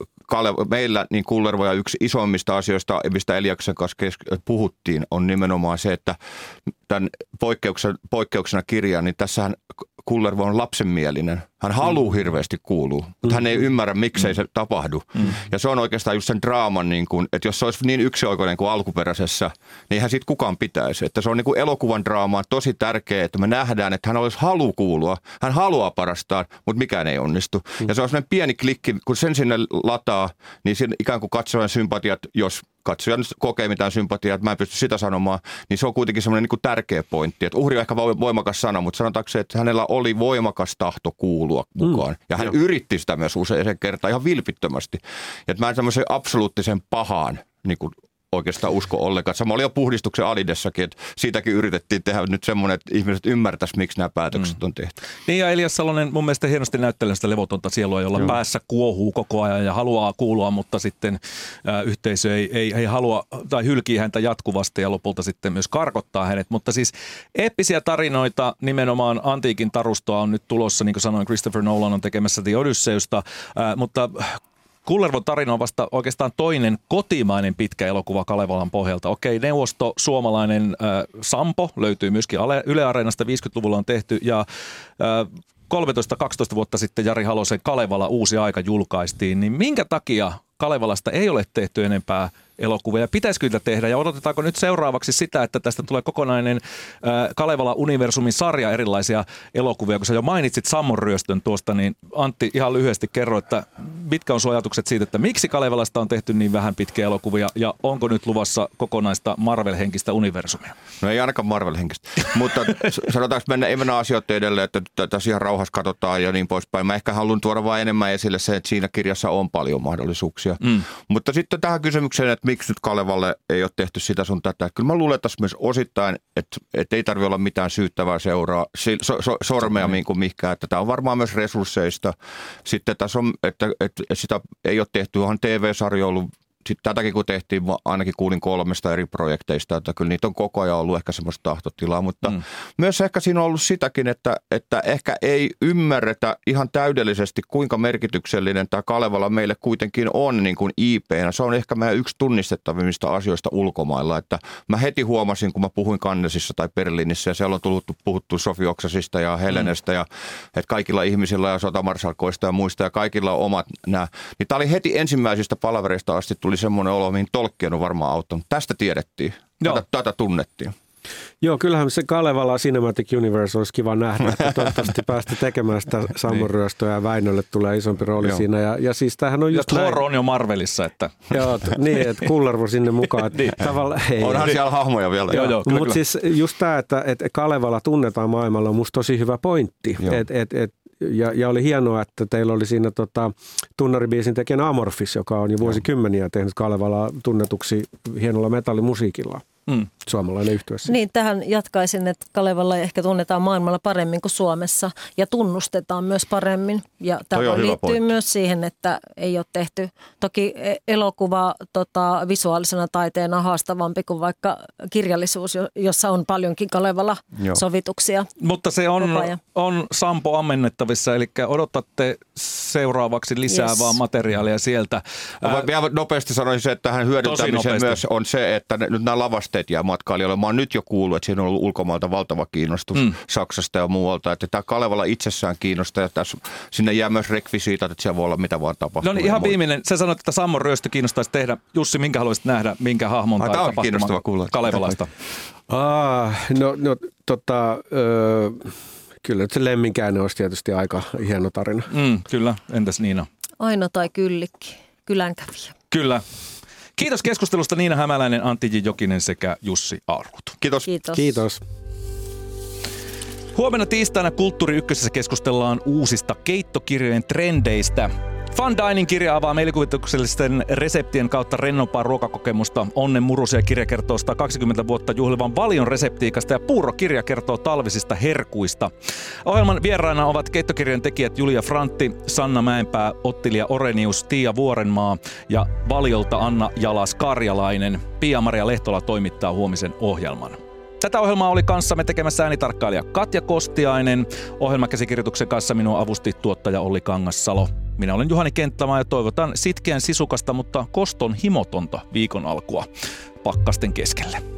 meillä niin Kullervo ja yksi isoimmista asioista, mistä Eliaksen kanssa puhuttiin, on nimenomaan se, että tämän poikkeuksena, poikkeuksena kirjaan, niin tässähän Kullervo on lapsenmielinen. Hän haluaa hirveästi kuulua, mutta hän ei ymmärrä, miksei se tapahdu. Mm. Ja se on oikeastaan just sen draaman, niin kuin, että jos se olisi niin yksioikoinen kuin alkuperäisessä, niin eihän siitä kukaan pitäisi. Että se on niin kuin elokuvan draama on tosi tärkeää, että me nähdään, että hän olisi halu kuulua. Hän haluaa parastaan, mutta mikään ei onnistu. Mm. Ja se on sellainen pieni klikki, kun sen sinne lataa, niin siinä ikään kuin katsojan sympatiat, jos katsoja nyt kokee mitään sympatiaa, että mä en pysty sitä sanomaan, niin se on kuitenkin semmoinen niin kuin tärkeä pointti. Että uhri on ehkä voimakas sana, mutta sanotaanko se, että hänellä oli voimakas tahto kuulua mukaan. Mm. Ja hän Joo. yritti sitä myös usein kertaa ihan vilpittömästi. Että mä en semmoisen absoluuttisen pahaan niin kuin oikeastaan usko ollenkaan. Sama oli jo puhdistuksen Alidessakin, että siitäkin yritettiin tehdä nyt semmoinen, että ihmiset ymmärtäisivät, miksi nämä päätökset on tehty. Niin ja Elias Salonen mun mielestä hienosti näyttelee sitä levotonta sielua, jolla Joo. päässä kuohuu koko ajan ja haluaa kuulua, mutta sitten ä, yhteisö ei, ei, ei halua tai hylkii häntä jatkuvasti ja lopulta sitten myös karkottaa hänet. Mutta siis eeppisiä tarinoita nimenomaan antiikin tarustoa on nyt tulossa, niin kuin sanoin, Christopher Nolan on tekemässä The Odysseusta, ä, mutta Kullervon tarina on vasta oikeastaan toinen kotimainen pitkä elokuva Kalevalan pohjalta. Okei, neuvosto, suomalainen äh, Sampo löytyy myöskin Yle Areenasta, viisikymmentäluvulla on tehty ja äh, kolmetoista kaksitoista vuotta sitten Jari Halosen Kalevala uusi aika julkaistiin. Niin minkä takia Kalevalasta ei ole tehty enempää elokuvia ja pitäisikö niitä tehdä ja odotetaanko nyt seuraavaksi sitä, että tästä tulee kokonainen äh, Kalevala-universumin sarja erilaisia elokuvia, kun sä jo mainitsit Sammon ryöstön tuosta, niin Antti ihan lyhyesti kerro, että mitkä on sun ajatukset siitä, että miksi Kalevalasta on tehty niin vähän pitkiä elokuvia ja onko nyt luvassa kokonaista Marvel-henkistä universumia? No ei ainakaan Marvel-henkistä, mutta sanotaanko mennä, ei mennä asioita edelleen, että tässä ihan rauhassa katsotaan ja niin poispäin. Mä ehkä haluan tuoda vain enemmän esille se, että siinä kirjassa on paljon mahdollisuuksia, mm. mutta sitten tähän kysymykseen, että miksi nyt Kalevalle ei ole tehty sitä sun tätä. Kyllä mä luulen tässä myös osittain, että, että ei tarvitse olla mitään syyttävää seuraa, so, so, sormea niin kuin mihinkään. Että tämä on varmaan myös resursseista. Sitten tässä on, että, että sitä ei ole tehty, onhan T V-sarja ollut. Sitten tätäkin kun tehtiin, ainakin kuulin kolmesta eri projekteista, että kyllä niitä on koko ajan ollut ehkä semmoista tahtotilaa, mutta mm. myös ehkä siinä on ollut sitäkin, että, että ehkä ei ymmärretä ihan täydellisesti, kuinka merkityksellinen tämä Kalevala meille kuitenkin on niin kuin I P:nä. Se on ehkä meidän yksi tunnistettavimmista asioista ulkomailla, että mä heti huomasin, kun mä puhuin Cannesissa tai Berliinissä ja siellä on tullut, puhuttu Sofi Oksasista ja Helenestä mm. ja että kaikilla ihmisillä ja sotamarsalkoista ja muista ja kaikilla on omat nämä. Niin tämä oli heti ensimmäisistä palavereista asti tuli semmoinen olo, mihin Tolkien on varmaan auttanut. Tästä tiedettiin. Tätä, tätä tunnettiin. Joo, kyllähän se Kalevala Cinematic Universe olisi kiva nähdä, että toivottavasti päästä tekemään sitä Sammon ryöstöä ja Väinölle tulee isompi rooli Joo. siinä. Ja, ja siis tämähän on just ja Thor on jo Marvelissa, että... Joo, t- niin, että Kullervo sinne mukaan. niin. Tavalla, ei, Onhan siellä hahmoja vielä. Joo, joo, mutta siis just tämä, että, että Kalevala tunnetaan maailmalla on musta tosi hyvä pointti. Et, et, et, Ja, ja oli hienoa, että teillä oli siinä tota, tunnaribiisin tekijän Amorphis, joka on jo vuosikymmeniä tehnyt Kalevalaa tunnetuksi hienolla metallimusiikilla. Mm. suomalainen yhtye. Niin, tähän jatkaisin, että Kalevala ehkä tunnetaan maailmalla paremmin kuin Suomessa ja tunnustetaan myös paremmin. Ja tämä liittyy pointti. Myös siihen, että ei ole tehty, toki elokuva tota, visuaalisena taiteena haastavampi kuin vaikka kirjallisuus, jossa on paljonkin Kalevala-sovituksia. Mutta se on, on Sampo ammennettavissa, eli odotatte seuraavaksi lisää yes. vaan materiaalia sieltä. Ää, vielä nopeasti sanoisin se, että tähän hyödyntämiseen myös on se, että ne, nyt nämä lavasteet jää matkailijoille. Mä oon nyt jo kuullut, että siinä on ollut ulkomailta valtava kiinnostus mm. Saksasta ja muualta. Että tämä Kalevala itsessään kiinnostaa ja tässä, sinne jää myös rekvisiitat, että siellä voi olla mitä vaan tapahtuu. No niin, ihan viimeinen. Sä sanoit, että Sammon ryöstö kiinnostaisi tehdä. Jussi, minkä haluaisit nähdä, minkä hahmon Ai, tai tapahtuman Kalevalasta? Ah, no, no tota... Öö... Kyllä nyt se Lemminkäinen olisi tietysti aika hieno tarina. Mm, kyllä, entäs Niina? Aino tai Kyllikki, kylänkävijä. Kyllä. Kiitos keskustelusta Niina Hämäläinen, Antti J. Jokinen sekä Jussi Ahlruutu. Kiitos. Kiitos. Kiitos. Huomenna tiistaina Kulttuuri Ykkösessä keskustellaan uusista keittokirjojen trendeistä. Fun Dining-kirja avaa mielikuvituksellisten reseptien kautta rennompaa ruokakokemusta. Onnen Murusia kirja kertoo sata kaksikymmentä vuotta juhlivan Valion reseptiikasta ja Puuro-kirja kertoo talvisista herkuista. Ohjelman vieraina ovat keittokirjojen tekijät Julia Frantti, Sanna Mäenpää, Ottilia Orenius, Tiia Vuorenmaa ja Valiolta Anna Jalas-Karjalainen. Pia-Maria Lehtola toimittaa huomisen ohjelman. Tätä ohjelmaa oli kanssamme tekemässä äänitarkkailija Katja Kostiainen. Ohjelmakäsikirjoituksen kanssa minua avusti tuottaja Olli Kangassalo. Minä olen Juhani Kenttämaa ja toivotan sitkeän sisukasta, mutta koston himotonta viikon alkua pakkasten keskelle.